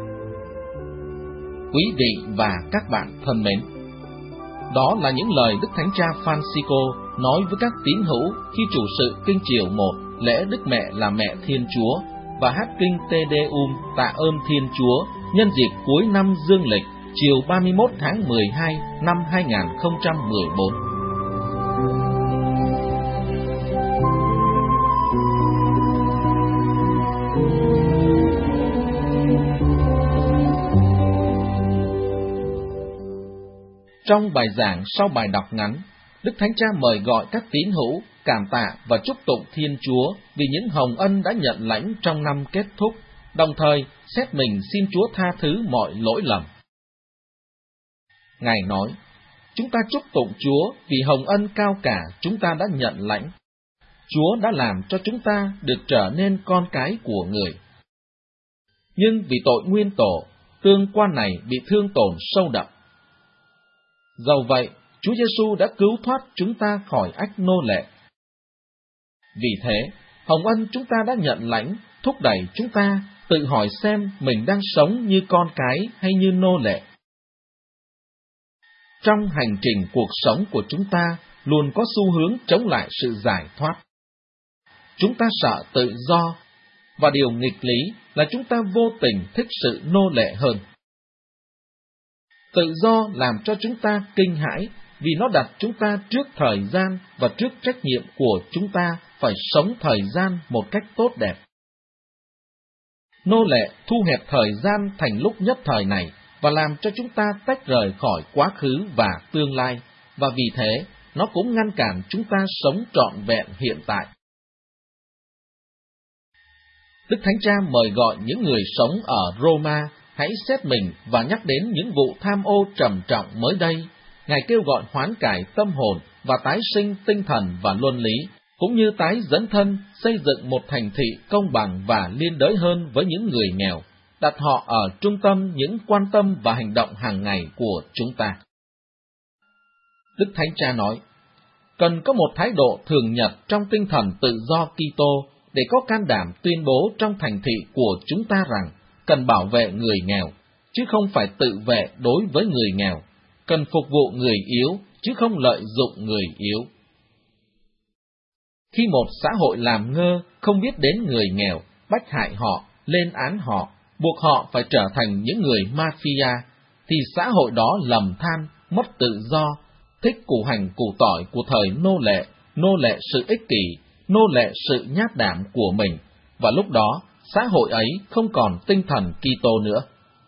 Quý vị và các bạn thân mến, đó là những lời Đức Thánh Cha Francisco nói với các tín hữu khi chủ sự Kinh Chiều 1 lễ Đức Mẹ là Mẹ Thiên Chúa và hát kinh Te Deum tạ ơn Thiên Chúa nhân dịp cuối năm dương lịch chiều 31 tháng 12 năm 2014. Trong bài giảng sau bài đọc ngắn, Đức Thánh Cha mời gọi các tín hữu cảm tạ và chúc tụng Thiên Chúa vì những hồng ân đã nhận lãnh trong năm kết thúc, đồng thời xét mình xin Chúa tha thứ mọi lỗi lầm. Ngài nói, chúng ta chúc tụng Chúa vì hồng ân cao cả chúng ta đã nhận lãnh. Chúa đã làm cho chúng ta được trở nên con cái của Người. Nhưng vì tội nguyên tổ, tương quan này bị thương tổn sâu đậm. Dầu vậy, Chúa Giêsu đã cứu thoát chúng ta khỏi ách nô lệ. Vì thế, hồng ân chúng ta đã nhận lãnh, thúc đẩy chúng ta tự hỏi xem mình đang sống như con cái hay như nô lệ. Trong hành trình cuộc sống của chúng ta luôn có xu hướng chống lại sự giải thoát. Chúng ta sợ tự do, và điều nghịch lý là chúng ta vô tình thích sự nô lệ hơn. Tự do làm cho chúng ta kinh hãi vì nó đặt chúng ta trước thời gian và trước trách nhiệm của chúng ta phải sống thời gian một cách tốt đẹp. Nô lệ thu hẹp thời gian thành lúc nhất thời này và làm cho chúng ta tách rời khỏi quá khứ và tương lai, và vì thế nó cũng ngăn cản chúng ta sống trọn vẹn hiện tại. Đức Thánh Cha mời gọi những người sống ở Roma hãy xét mình và nhắc đến những vụ tham ô trầm trọng mới đây. Ngài kêu gọi hoán cải tâm hồn và tái sinh tinh thần và luân lý, cũng như tái dấn thân xây dựng một thành thị công bằng và liên đới hơn với những người nghèo, đặt họ ở trung tâm những quan tâm và hành động hàng ngày của chúng ta. Đức Thánh Cha nói, cần có một thái độ thường nhật trong tinh thần tự do Kitô để có can đảm tuyên bố trong thành thị của chúng ta rằng cần bảo vệ người nghèo, chứ không phải tự vệ đối với người nghèo, cần phục vụ người yếu, chứ không lợi dụng người yếu. Khi một xã hội làm ngơ, không biết đến người nghèo, bách hại họ, lên án họ, buộc họ phải trở thành những người mafia, thì xã hội đó lầm than, mất tự do, thích củ hành củ tỏi của thời nô lệ sự ích kỷ, nô lệ sự nhát đảm của mình, và lúc đó xã hội ấy không còn tinh thần Kitô nữa.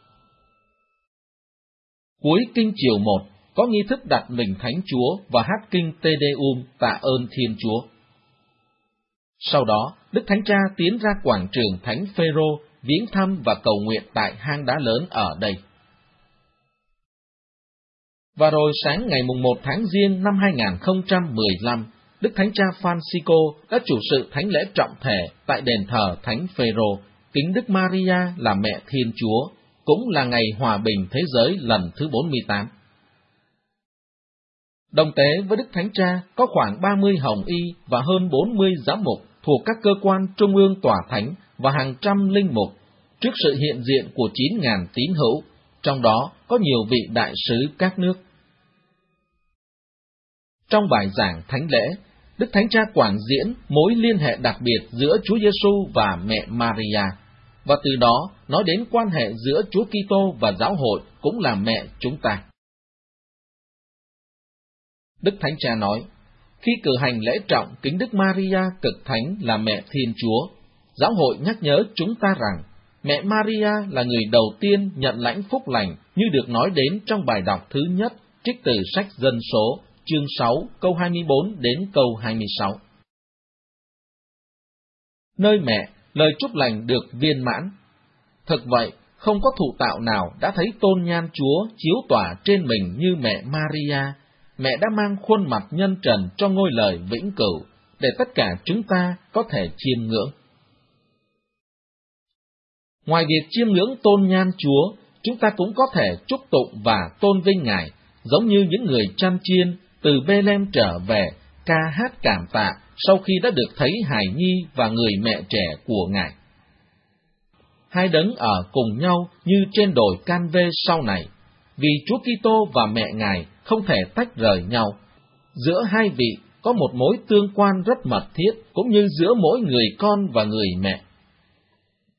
Cuối kinh chiều 1 có nghi thức đặt mình Thánh Chúa và hát kinh Te Deum tạ ơn Thiên Chúa. Sau đó, Đức Thánh Cha tiến ra quảng trường Thánh Phêrô viếng thăm và cầu nguyện tại hang đá lớn ở đây. Và rồi sáng ngày 1 tháng Giêng năm 2015, Đức Thánh Cha Francisco đã chủ sự thánh lễ trọng thể tại đền thờ Thánh Phêrô, kính Đức Maria là Mẹ Thiên Chúa, cũng là ngày hòa bình thế giới lần thứ 48. Đồng tế với Đức Thánh Cha có khoảng 30 hồng y và hơn 40 giám mục thuộc các cơ quan trung ương tòa thánh và hàng trăm linh mục, trước sự hiện diện của 9.000 tín hữu, trong đó có nhiều vị đại sứ các nước. Trong bài giảng thánh lễ, Đức Thánh Cha quảng diễn mối liên hệ đặc biệt giữa Chúa Giêsu và mẹ Maria, và từ đó nói đến quan hệ giữa Chúa Kitô và giáo hội cũng là mẹ chúng ta. Đức Thánh Cha nói, khi cử hành lễ trọng kính Đức Maria cực thánh là mẹ Thiên Chúa, giáo hội nhắc nhớ chúng ta rằng mẹ Maria là người đầu tiên nhận lãnh phúc lành như được nói đến trong bài đọc thứ nhất trích từ sách Dân số, chương 6, câu 24 đến câu 26. Nơi mẹ, lời chúc lành được viên mãn. Thực vậy, không có thụ tạo nào đã thấy tôn nhan Chúa chiếu tỏa trên mình như mẹ Maria. Mẹ đã mang khuôn mặt nhân trần cho ngôi lời vĩnh cửu, để tất cả chúng ta có thể chiêm ngưỡng. Ngoài việc chiêm ngưỡng tôn nhan Chúa, chúng ta cũng có thể chúc tụng và tôn vinh Ngài, giống như những người chăn chiên từ Bê-lem trở về, ca hát cảm tạ sau khi đã được thấy hài nhi và người mẹ trẻ của Ngài. Hai đấng ở cùng nhau như trên đồi Can-vê sau này, vì Chúa Kitô và mẹ Ngài không thể tách rời nhau. Giữa hai vị có một mối tương quan rất mật thiết, cũng như giữa mỗi người con và người mẹ.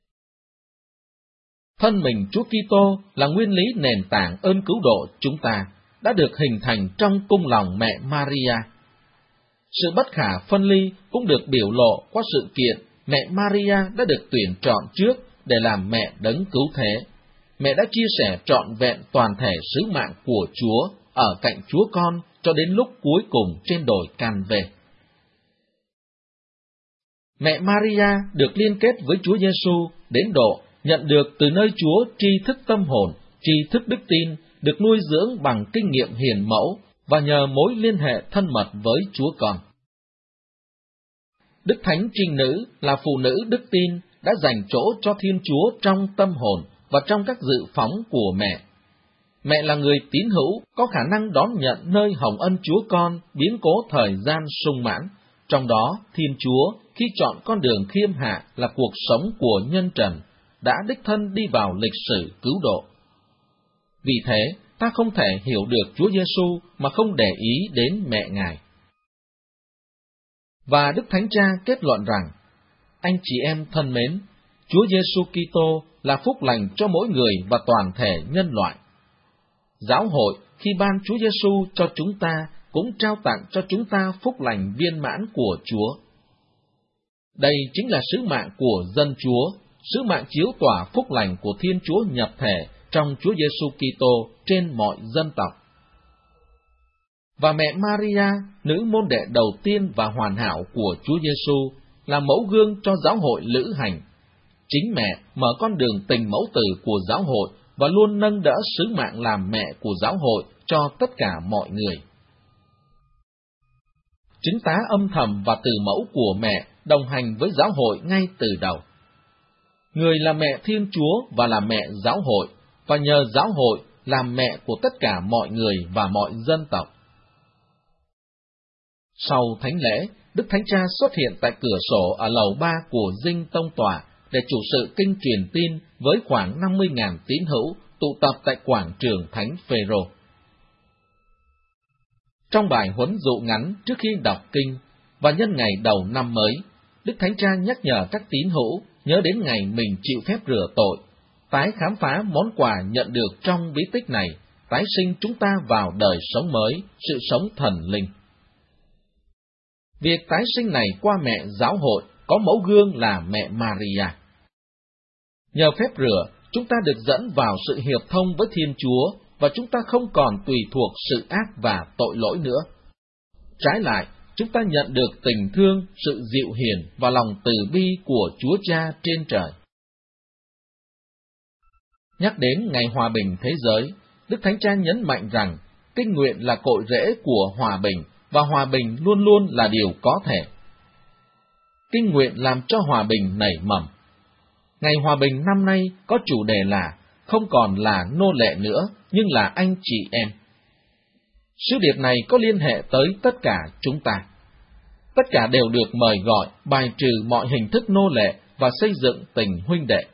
Thân mình Chúa Kitô là nguyên lý nền tảng ơn cứu độ chúng ta đã được hình thành trong cung lòng mẹ Maria. Sự bất khả phân ly cũng được biểu lộ qua sự kiện mẹ Maria đã được tuyển chọn trước để làm mẹ đấng cứu thế. Mẹ đã chia sẻ trọn vẹn toàn thể sứ mạng của Chúa ở cạnh Chúa Con cho đến lúc cuối cùng trên đồi Can Vê. Mẹ Maria được liên kết với Chúa Giêsu đến độ nhận được từ nơi Chúa tri thức tâm hồn, tri thức đức tin, được nuôi dưỡng bằng kinh nghiệm hiền mẫu và nhờ mối liên hệ thân mật với Chúa Con. Đức Thánh Trinh Nữ là phụ nữ đức tin đã dành chỗ cho Thiên Chúa trong tâm hồn và trong các dự phóng của mẹ. Mẹ là người tín hữu có khả năng đón nhận nơi hồng ân Chúa Con biến cố thời gian sung mãn. Trong đó, Thiên Chúa khi chọn con đường khiêm hạ là cuộc sống của nhân trần, đã đích thân đi vào lịch sử cứu độ. Vì thế, ta không thể hiểu được Chúa Giêsu mà không để ý đến mẹ Ngài. Và Đức Thánh Cha kết luận rằng, anh chị em thân mến, Chúa Giêsu Kitô là phúc lành cho mỗi người và toàn thể nhân loại. Giáo hội khi ban Chúa Giêsu cho chúng ta cũng trao tặng cho chúng ta phúc lành viên mãn của Chúa. Đây chính là sứ mạng của dân Chúa, sứ mạng chiếu tỏa phúc lành của Thiên Chúa nhập thể trong Chúa Giêsu Kitô trên mọi dân tộc. Và mẹ Maria, nữ môn đệ đầu tiên và hoàn hảo của Chúa Giêsu, là mẫu gương cho giáo hội lữ hành. Chính mẹ mở con đường tình mẫu tử của giáo hội và luôn nâng đỡ sứ mạng làm mẹ của giáo hội cho tất cả mọi người. Chứng tá âm thầm và từ mẫu của mẹ đồng hành với giáo hội ngay từ đầu. Người là mẹ Thiên Chúa và là mẹ giáo hội, và nhờ giáo hội làm mẹ của tất cả mọi người và mọi dân tộc. Sau thánh lễ, Đức Thánh Cha xuất hiện tại cửa sổ ở lầu 3 của dinh tông tòa để chủ sự kinh truyền tin với khoảng 50.000 tín hữu tụ tập tại quảng trường Thánh Phêrô. Trong bài huấn dụ ngắn trước khi đọc kinh và nhân ngày đầu năm mới, Đức Thánh Cha nhắc nhở các tín hữu nhớ đến ngày mình chịu phép rửa tội, tái khám phá món quà nhận được trong bí tích này, tái sinh chúng ta vào đời sống mới, sự sống thần linh. Việc tái sinh này qua mẹ giáo hội có mẫu gương là mẹ Maria. Nhờ phép rửa, chúng ta được dẫn vào sự hiệp thông với Thiên Chúa và chúng ta không còn tùy thuộc sự ác và tội lỗi nữa. Trái lại, chúng ta nhận được tình thương, sự dịu hiền và lòng từ bi của Chúa Cha trên trời. Nhắc đến ngày hòa bình thế giới, Đức Thánh Cha nhấn mạnh rằng kinh nguyện là cội rễ của hòa bình và hòa bình luôn luôn là điều có thể. Kinh nguyện làm cho hòa bình nảy mầm. Ngày hòa bình năm nay có chủ đề là không còn là nô lệ nữa, nhưng là anh chị em. Sứ điệp này có liên hệ tới tất cả chúng ta. Tất cả đều được mời gọi bài trừ mọi hình thức nô lệ và xây dựng tình huynh đệ.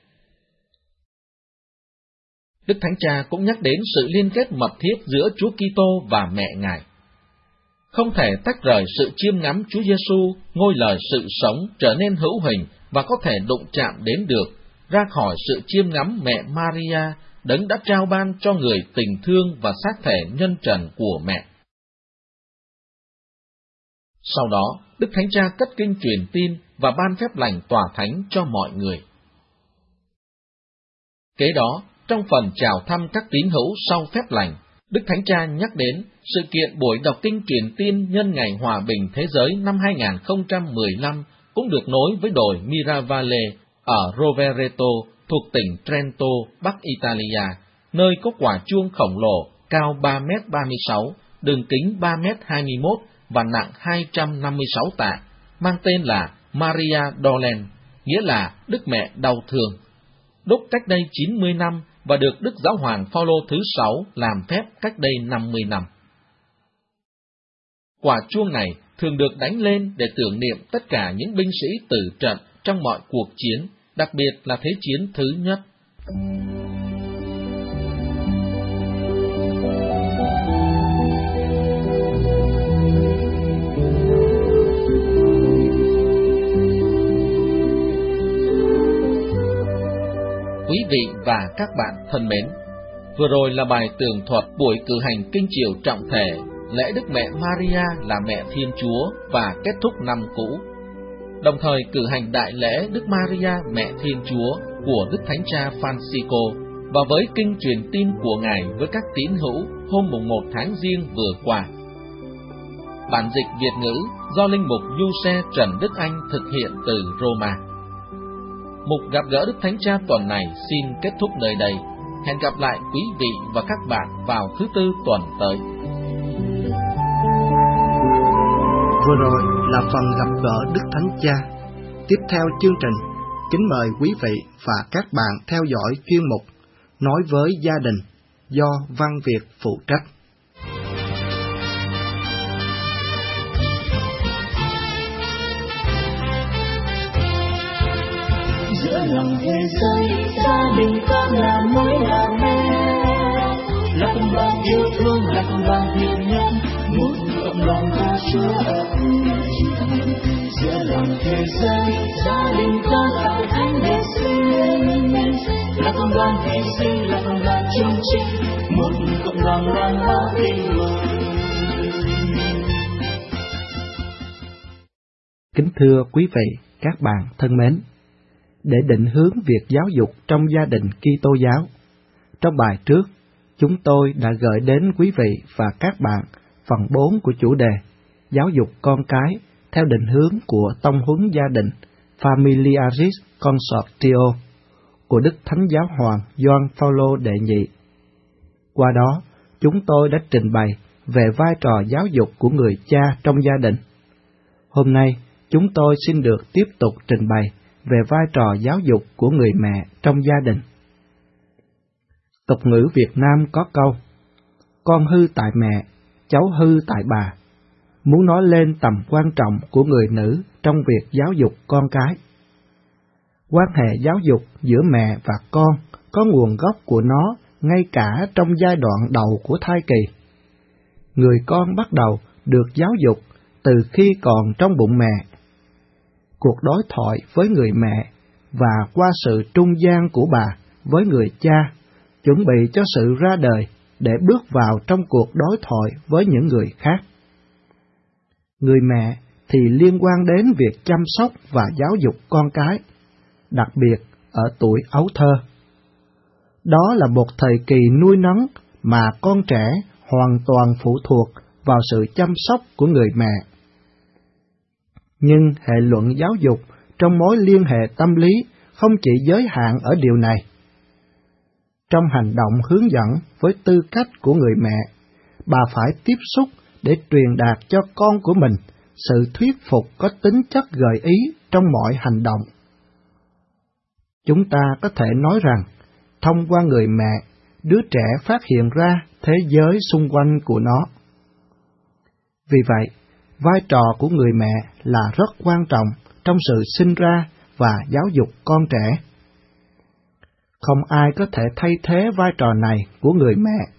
Đức Thánh Cha cũng nhắc đến sự liên kết mật thiết giữa Chúa Kitô và mẹ Ngài. Không thể tách rời sự chiêm ngắm Chúa Giêsu, ngôi lời sự sống trở nên hữu hình và có thể đụng chạm đến được, ra khỏi sự chiêm ngắm mẹ Maria, đấng đã trao ban cho người tình thương và xác thể nhân trần của mẹ. Sau đó, Đức Thánh Cha cất kinh truyền tin và ban phép lành tòa thánh cho mọi người. Kế đó, trong phần chào thăm các tín hữu sau phép lành, Đức Thánh Cha nhắc đến sự kiện buổi đọc kinh truyền tin nhân ngày hòa bình thế giới năm 2015 cũng được nối với đồi Miravalle ở Rovereto thuộc tỉnh Trento, Bắc Italia, nơi có quả chuông khổng lồ cao 3m36, đường kính 3m21 và nặng 256 tạ, mang tên là Maria Dolent, nghĩa là Đức Mẹ đau thương, đúc cách đây 90 năm và được Đức Giáo hoàng Phaolô thứ 6 làm phép cách đây 50 năm. Quả chuông này thường được đánh lên để tưởng niệm tất cả những binh sĩ tử trận trong mọi cuộc chiến, đặc biệt là Thế chiến thứ nhất. Quý vị và các bạn thân mến, vừa rồi là bài tường thuật buổi cử hành kinh chiều trọng thể lễ Đức Mẹ Maria là Mẹ Thiên Chúa và kết thúc năm cũ, đồng thời cử hành đại lễ Đức Maria Mẹ Thiên Chúa của Đức Thánh Cha Francisco và với kinh truyền tin của Ngài với các tín hữu hôm mùng 1 tháng Giêng vừa qua. Bản dịch Việt ngữ do Linh mục Giuse Trần Đức Anh thực hiện từ Roma. Mục gặp gỡ Đức Thánh Cha tuần này xin kết thúc nơi đây. Hẹn gặp lại quý vị và các bạn vào thứ Tư tuần tới. Vừa rồi là phần gặp gỡ Đức Thánh Cha. Tiếp theo chương trình, kính mời quý vị và các bạn theo dõi chuyên mục Nói với gia đình do Văn Việt phụ trách. Giữa lòng thế giới, gia đình con là mối là mẹ, là công đoàn yêu thương, là công đoàn thiện nhân, một cộng đoàn ca Chúa ấp. Giữa lòng thế giới, gia đình con là Thánh Đệ Sinh, là công đoàn hy sinh, là công đoàn chung trinh, một cộng đoàn loan báo tình người. Kính thưa quý vị, các bạn thân mến, để định hướng việc giáo dục trong gia đình Kitô giáo, trong bài trước, chúng tôi đã gửi đến quý vị và các bạn phần 4 của chủ đề Giáo dục con cái theo định hướng của Tông huấn gia đình Familiaris Consortio của Đức Thánh Giáo Hoàng Gioan Phaolô đệ nhị. Qua đó, chúng tôi đã trình bày về vai trò giáo dục của người cha trong gia đình. Hôm nay, chúng tôi xin được tiếp tục trình bày về vai trò giáo dục của người mẹ trong gia đình. Tục ngữ Việt Nam có câu, con hư tại mẹ, cháu hư tại bà, muốn nói lên tầm quan trọng của người nữ trong việc giáo dục con cái. Quan hệ giáo dục giữa mẹ và con có nguồn gốc của nó ngay cả trong giai đoạn đầu của thai kỳ. Người con bắt đầu được giáo dục từ khi còn trong bụng mẹ. Cuộc đối thoại với người mẹ và qua sự trung gian của bà với người cha chuẩn bị cho sự ra đời để bước vào trong cuộc đối thoại với những người khác. Người mẹ thì liên quan đến việc chăm sóc và giáo dục con cái, đặc biệt ở tuổi ấu thơ. Đó là một thời kỳ nuôi nấng mà con trẻ hoàn toàn phụ thuộc vào sự chăm sóc của người mẹ. Nhưng hệ luận giáo dục trong mối liên hệ tâm lý không chỉ giới hạn ở điều này. Trong hành động hướng dẫn với tư cách của người mẹ, bà phải tiếp xúc để truyền đạt cho con của mình sự thuyết phục có tính chất gợi ý trong mọi hành động. Chúng ta có thể nói rằng, thông qua người mẹ, đứa trẻ phát hiện ra thế giới xung quanh của nó. Vì vậy, vai trò của người mẹ là rất quan trọng trong sự sinh ra và giáo dục con trẻ. Không ai có thể thay thế vai trò này của người mẹ.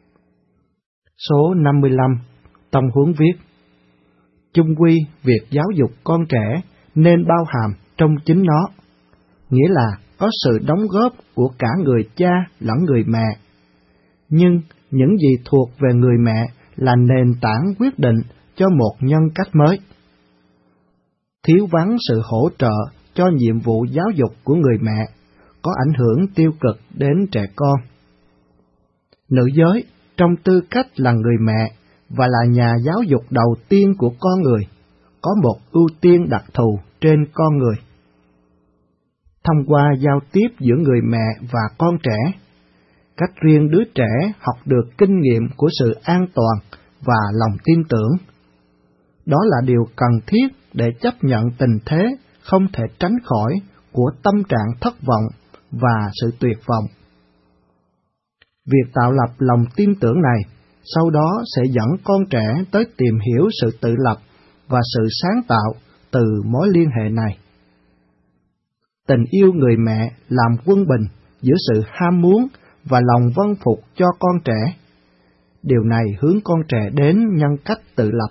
Số 55, Tông huấn viết, chung quy việc giáo dục con trẻ nên bao hàm trong chính nó, nghĩa là có sự đóng góp của cả người cha lẫn người mẹ. Nhưng những gì thuộc về người mẹ là nền tảng quyết định cho một nhân cách mới. Thiếu vắng sự hỗ trợ cho nhiệm vụ giáo dục của người mẹ có ảnh hưởng tiêu cực đến trẻ con. Nữ giới, trong tư cách là người mẹ và là nhà giáo dục đầu tiên của con người, có một ưu tiên đặc thù trên con người. Thông qua giao tiếp giữa người mẹ và con trẻ, cách riêng đứa trẻ học được kinh nghiệm của sự an toàn và lòng tin tưởng. Đó là điều cần thiết để chấp nhận tình thế không thể tránh khỏi của tâm trạng thất vọng và sự tuyệt vọng. Việc tạo lập lòng tin tưởng này sau đó sẽ dẫn con trẻ tới tìm hiểu sự tự lập và sự sáng tạo từ mối liên hệ này. Tình yêu người mẹ làm quân bình giữa sự ham muốn và lòng vâng phục cho con trẻ. Điều này hướng con trẻ đến nhân cách tự lập.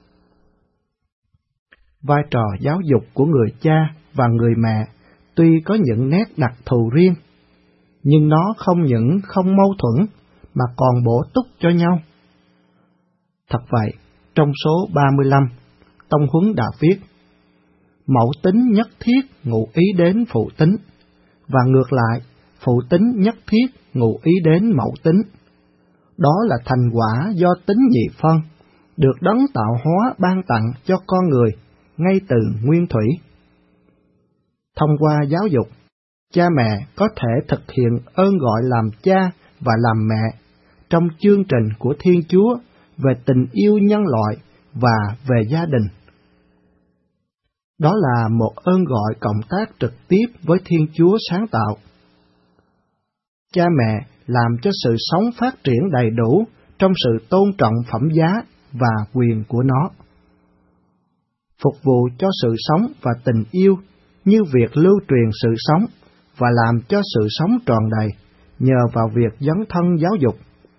Vai trò giáo dục của người cha và người mẹ tuy có những nét đặc thù riêng, nhưng nó không những không mâu thuẫn mà còn bổ túc cho nhau. Thật vậy, trong số 35, Tông Huấn đã viết, mẫu tính nhất thiết ngụ ý đến phụ tính, và ngược lại, phụ tính nhất thiết ngụ ý đến mẫu tính. Đó là thành quả do tính nhị phân, được Đấng tạo hóa ban tặng cho con người ngay từ nguyên thủy. Thông qua giáo dục, cha mẹ có thể thực hiện ơn gọi làm cha và làm mẹ trong chương trình của Thiên Chúa về tình yêu nhân loại và về gia đình. Đó là một ơn gọi cộng tác trực tiếp với Thiên Chúa sáng tạo. Cha mẹ làm cho sự sống phát triển đầy đủ trong sự tôn trọng phẩm giá và quyền của nó. Phục vụ cho sự sống và tình yêu như việc lưu truyền sự sống và làm cho sự sống tròn đầy nhờ vào việc dấn thân giáo dục.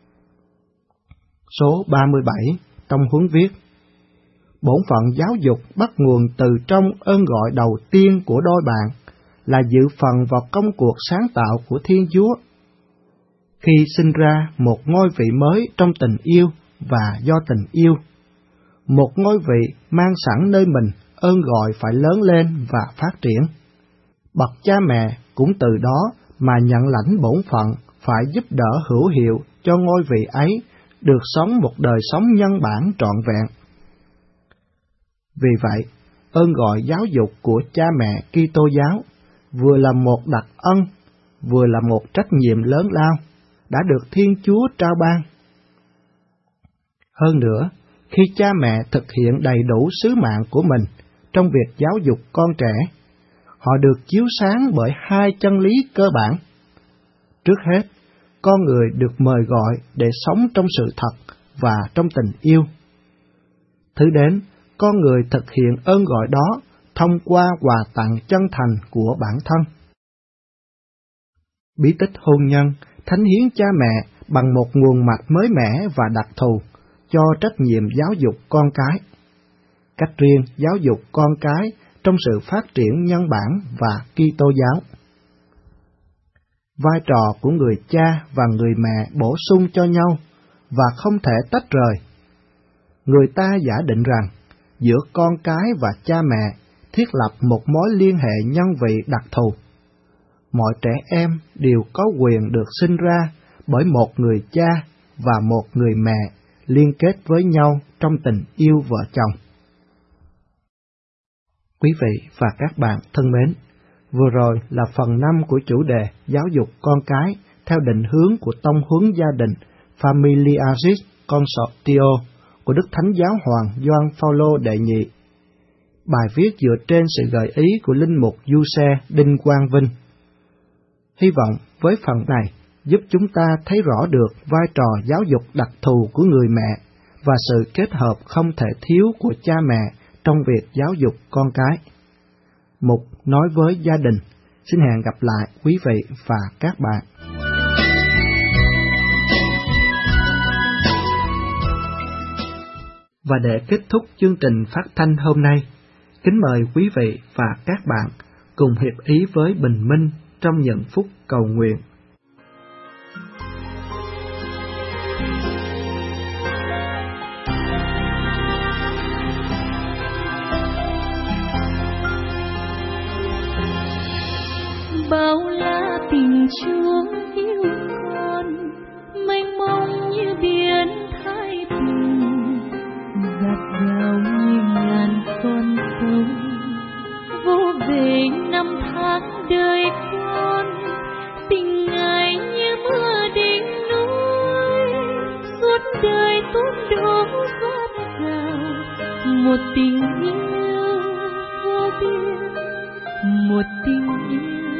Số 37, Tông Huấn viết, bổn phận giáo dục bắt nguồn từ trong ơn gọi đầu tiên của đôi bạn là dự phần vào công cuộc sáng tạo của Thiên Chúa. Khi sinh ra một ngôi vị mới trong tình yêu và do tình yêu, một ngôi vị mang sẵn nơi mình ơn gọi phải lớn lên và phát triển. Bậc cha mẹ cũng từ đó mà nhận lãnh bổn phận phải giúp đỡ hữu hiệu cho ngôi vị ấy được sống một đời sống nhân bản trọn vẹn. Vì vậy, ơn gọi giáo dục của cha mẹ Kitô giáo vừa là một đặc ân, vừa là một trách nhiệm lớn lao đã được Thiên Chúa trao ban. Hơn nữa, khi cha mẹ thực hiện đầy đủ sứ mạng của mình trong việc giáo dục con trẻ, họ được chiếu sáng bởi hai chân lý cơ bản. Trước hết, con người được mời gọi để sống trong sự thật và trong tình yêu. Thứ đến, con người thực hiện ơn gọi đó thông qua quà tặng chân thành của bản thân. Bí tích hôn nhân thánh hiến cha mẹ bằng một nguồn mạch mới mẻ và đặc thù cho trách nhiệm giáo dục con cái. Cách riêng giáo dục con cái trong sự phát triển nhân bản và Kitô giáo. Vai trò của người cha và người mẹ bổ sung cho nhau và không thể tách rời. Người ta giả định rằng giữa con cái và cha mẹ thiết lập một mối liên hệ nhân vị đặc thù. Mọi trẻ em đều có quyền được sinh ra bởi một người cha và một người mẹ liên kết với nhau trong tình yêu vợ chồng. Quý vị và các bạn thân mến, vừa rồi là phần 5 của chủ đề giáo dục con cái theo định hướng của Tông Huấn gia đình Familiaris Consortio của Đức Thánh Giáo Hoàng Gioan Phaolô đệ nhị. Bài viết dựa trên sự gợi ý của linh mục Giuse Đinh Quang Vinh. Hy vọng với phần này giúp chúng ta thấy rõ được vai trò giáo dục đặc thù của người mẹ và sự kết hợp không thể thiếu của cha mẹ trong việc giáo dục con cái. Mục nói với gia đình, xin hẹn gặp lại quý vị và các bạn. Và để kết thúc chương trình phát thanh hôm nay, kính mời quý vị và các bạn cùng hiệp ý với Bình Minh trong những phút cầu nguyện. Bao la tình Chúa yêu con, mênh mông như biển Thái Bình, dạt dào như ngàn con sông, vô về năm tháng đời con, tình Ngài như mưa đỉnh núi, suốt đời tuôn đổ dạt dào, một tình yêu vô biên, một tình yêu.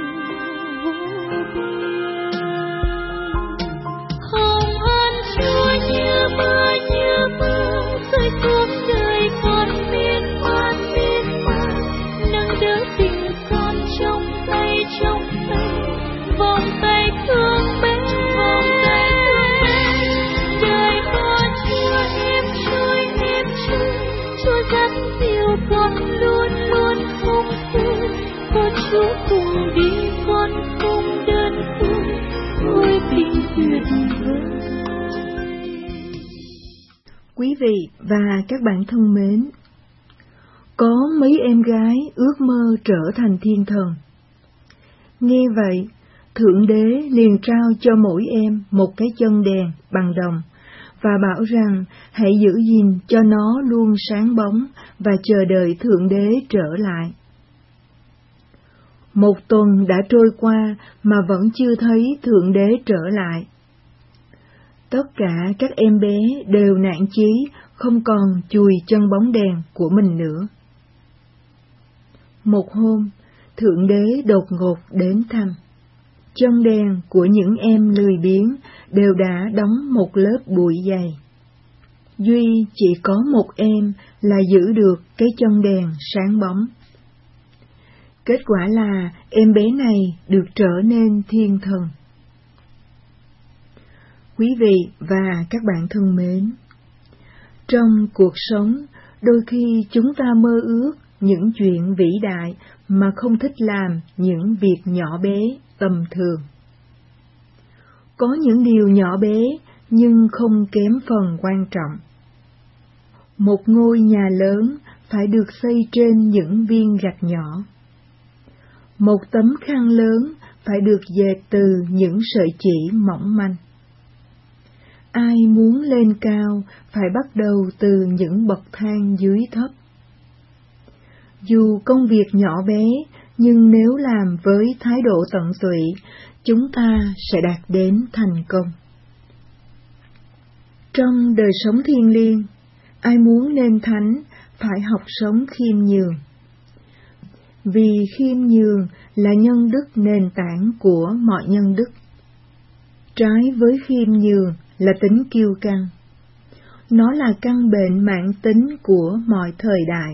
Như mưa rơi xuống đời con miên man nâng đỡ tình con trong tay vòng tay thương mến. Đời con chưa em trôi Chúa dắt dìu Quý vị và các bạn thân mến, có mấy em gái ước mơ trở thành thiên thần. Nghe vậy, Thượng Đế liền trao cho mỗi em một cái chân đèn bằng đồng và bảo rằng hãy giữ gìn cho nó luôn sáng bóng và chờ đợi Thượng Đế trở lại. Một tuần đã trôi qua mà vẫn chưa thấy Thượng Đế trở lại. Tất cả các em bé đều nản chí, không còn chùi chân bóng đèn của mình nữa. Một hôm, Thượng Đế đột ngột đến thăm. Chân đèn của những em lười biếng đều đã đóng một lớp bụi dày. Duy chỉ có một em là giữ được cái chân đèn sáng bóng. Kết quả là em bé này được trở nên thiên thần. Quý vị và các bạn thân mến, trong cuộc sống, đôi khi chúng ta mơ ước những chuyện vĩ đại mà không thích làm những việc nhỏ bé, tầm thường. Có những điều nhỏ bé nhưng không kém phần quan trọng. Một ngôi nhà lớn phải được xây trên những viên gạch nhỏ. Một tấm khăn lớn phải được dệt từ những sợi chỉ mỏng manh. Ai muốn lên cao phải bắt đầu từ những bậc thang dưới thấp. Dù công việc nhỏ bé, nhưng nếu làm với thái độ tận tụy, chúng ta sẽ đạt đến thành công. Trong đời sống thiêng liêng, ai muốn nên thánh phải học sống khiêm nhường. Vì khiêm nhường là nhân đức nền tảng của mọi nhân đức. Trái với khiêm nhường là tính kiêu căng. Nó là căn bệnh mãn tính của mọi thời đại.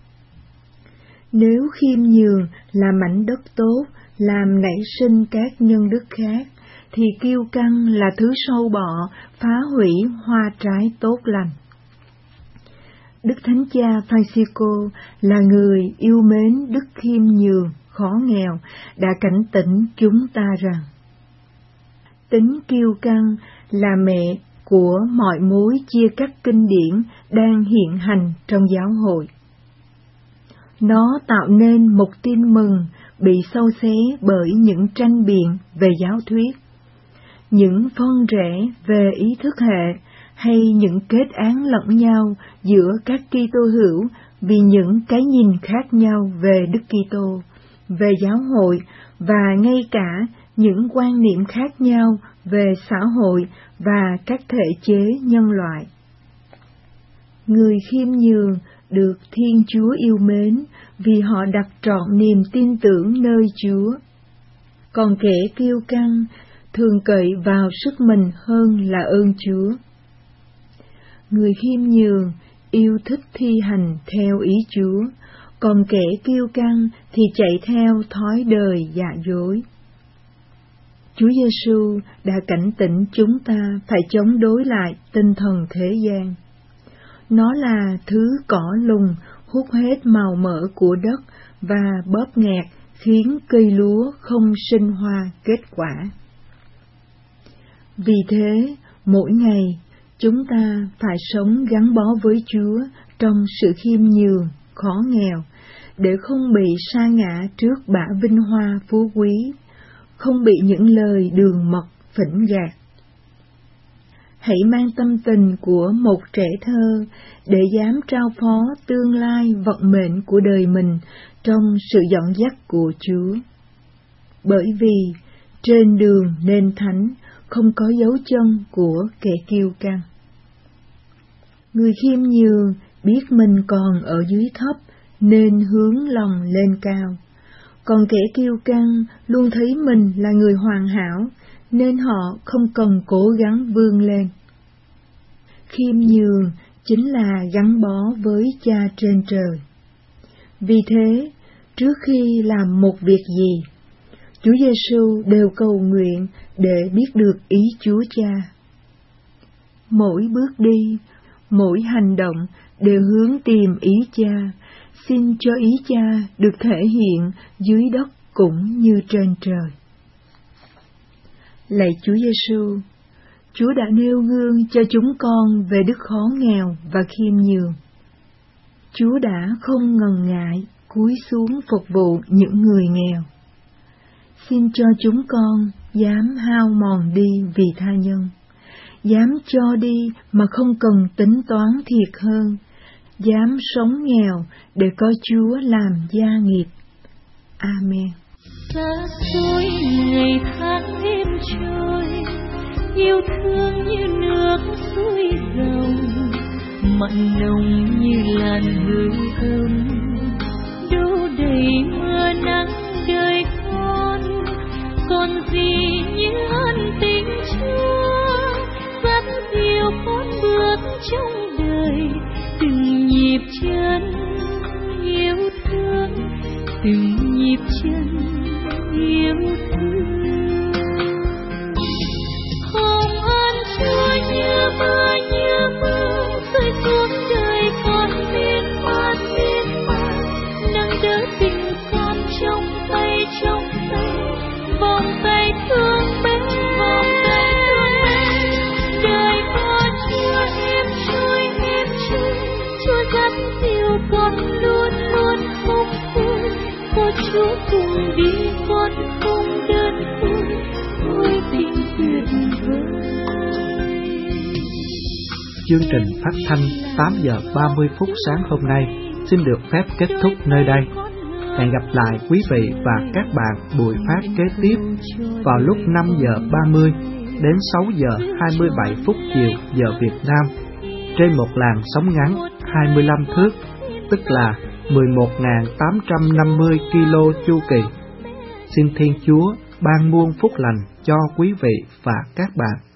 Nếu khiêm nhường là mảnh đất tốt, làm nảy sinh các nhân đức khác, thì kiêu căng là thứ sâu bọ, phá hủy hoa trái tốt lành. Đức Thánh Cha Francisco là người yêu mến đức khiêm nhường, khó nghèo, đã cảnh tỉnh chúng ta rằng tính kiêu căng là mẹ của mọi mối chia cắt kinh điển đang hiện hành trong giáo hội. Nó tạo nên một tin mừng bị xâu xé bởi những tranh biện về giáo thuyết, những phân rẽ về ý thức hệ hay những kết án lẫn nhau giữa các Kitô hữu vì những cái nhìn khác nhau về Đức Kitô, về giáo hội và ngay cả những quan niệm khác nhau về xã hội và các thể chế nhân loại. Người khiêm nhường được Thiên Chúa yêu mến vì họ đặt trọn niềm tin tưởng nơi Chúa. Còn kẻ kiêu căng thường cậy vào sức mình hơn là ơn Chúa. Người khiêm nhường yêu thích thi hành theo ý Chúa, còn kẻ kiêu căng thì chạy theo thói đời giả dối. Chúa Giêsu đã cảnh tỉnh chúng ta phải chống đối lại tinh thần thế gian. Nó là thứ cỏ lùng hút hết màu mỡ của đất và bóp nghẹt khiến cây lúa không sinh hoa kết quả. Vì thế, mỗi ngày chúng ta phải sống gắn bó với Chúa trong sự khiêm nhường, khó nghèo, để không bị sa ngã trước bả vinh hoa phú quý, không bị những lời đường mật phỉnh gạt. Hãy mang tâm tình của một trẻ thơ để dám trao phó tương lai vận mệnh của đời mình trong sự dẫn dắt của Chúa. Bởi vì trên đường nên thánh không có dấu chân của kẻ kiêu căng. Người khiêm nhường biết mình còn ở dưới thấp nên hướng lòng lên cao. Còn kẻ kiêu căng luôn thấy mình là người hoàn hảo nên họ không cần cố gắng vươn lên. Khiêm nhường chính là gắn bó với Cha trên trời. Vì thế, trước khi làm một việc gì, Chúa Giêsu đều cầu nguyện để biết được ý Chúa Cha. Mỗi bước đi, mỗi hành động đều hướng tìm ý Cha, xin cho ý Cha được thể hiện dưới đất cũng như trên trời. Lạy Chúa Giêsu, Chúa đã nêu gương cho chúng con về đức khó nghèo và khiêm nhường. Chúa đã không ngần ngại cúi xuống phục vụ những người nghèo. Xin cho chúng con dám hao mòn đi vì tha nhân, dám cho đi mà không cần tính toán thiệt hơn, dám sống nghèo để có Chúa làm gia nghiệp. Amen. Xa xôi ngày tháng êm trôi, yêu thương như nước suối dòng, mặn nồng như làn hơi thơm, đâu đầy mưa nắng đời còn gì như ân tình Chúa dắt dìu con bước trong đời, từng nhịp chân yêu thương, từng nhịp chân yêu thương. Hồng ân Chúa như mưa rơi xuống đời con miên man nâng đỡ tình con trong tay vòng tay thương mến, đời có Chúa êm trôi, Chúa dắt dìu con luôn không vui, có Chúa cùng đi con không đơn côi, ôi tình tuyệt vời. Chương trình phát thanh 8 giờ 30 phút sáng hôm nay xin được phép kết thúc nơi đây. Hẹn gặp lại quý vị và các bạn buổi phát kế tiếp vào lúc 5 giờ 30 đến 6 giờ 27 phút chiều giờ Việt Nam trên một làn sóng ngắn 25 thước, tức là 11.850 kilo chu kỳ. Xin Thiên Chúa ban muôn phúc lành cho quý vị và các bạn.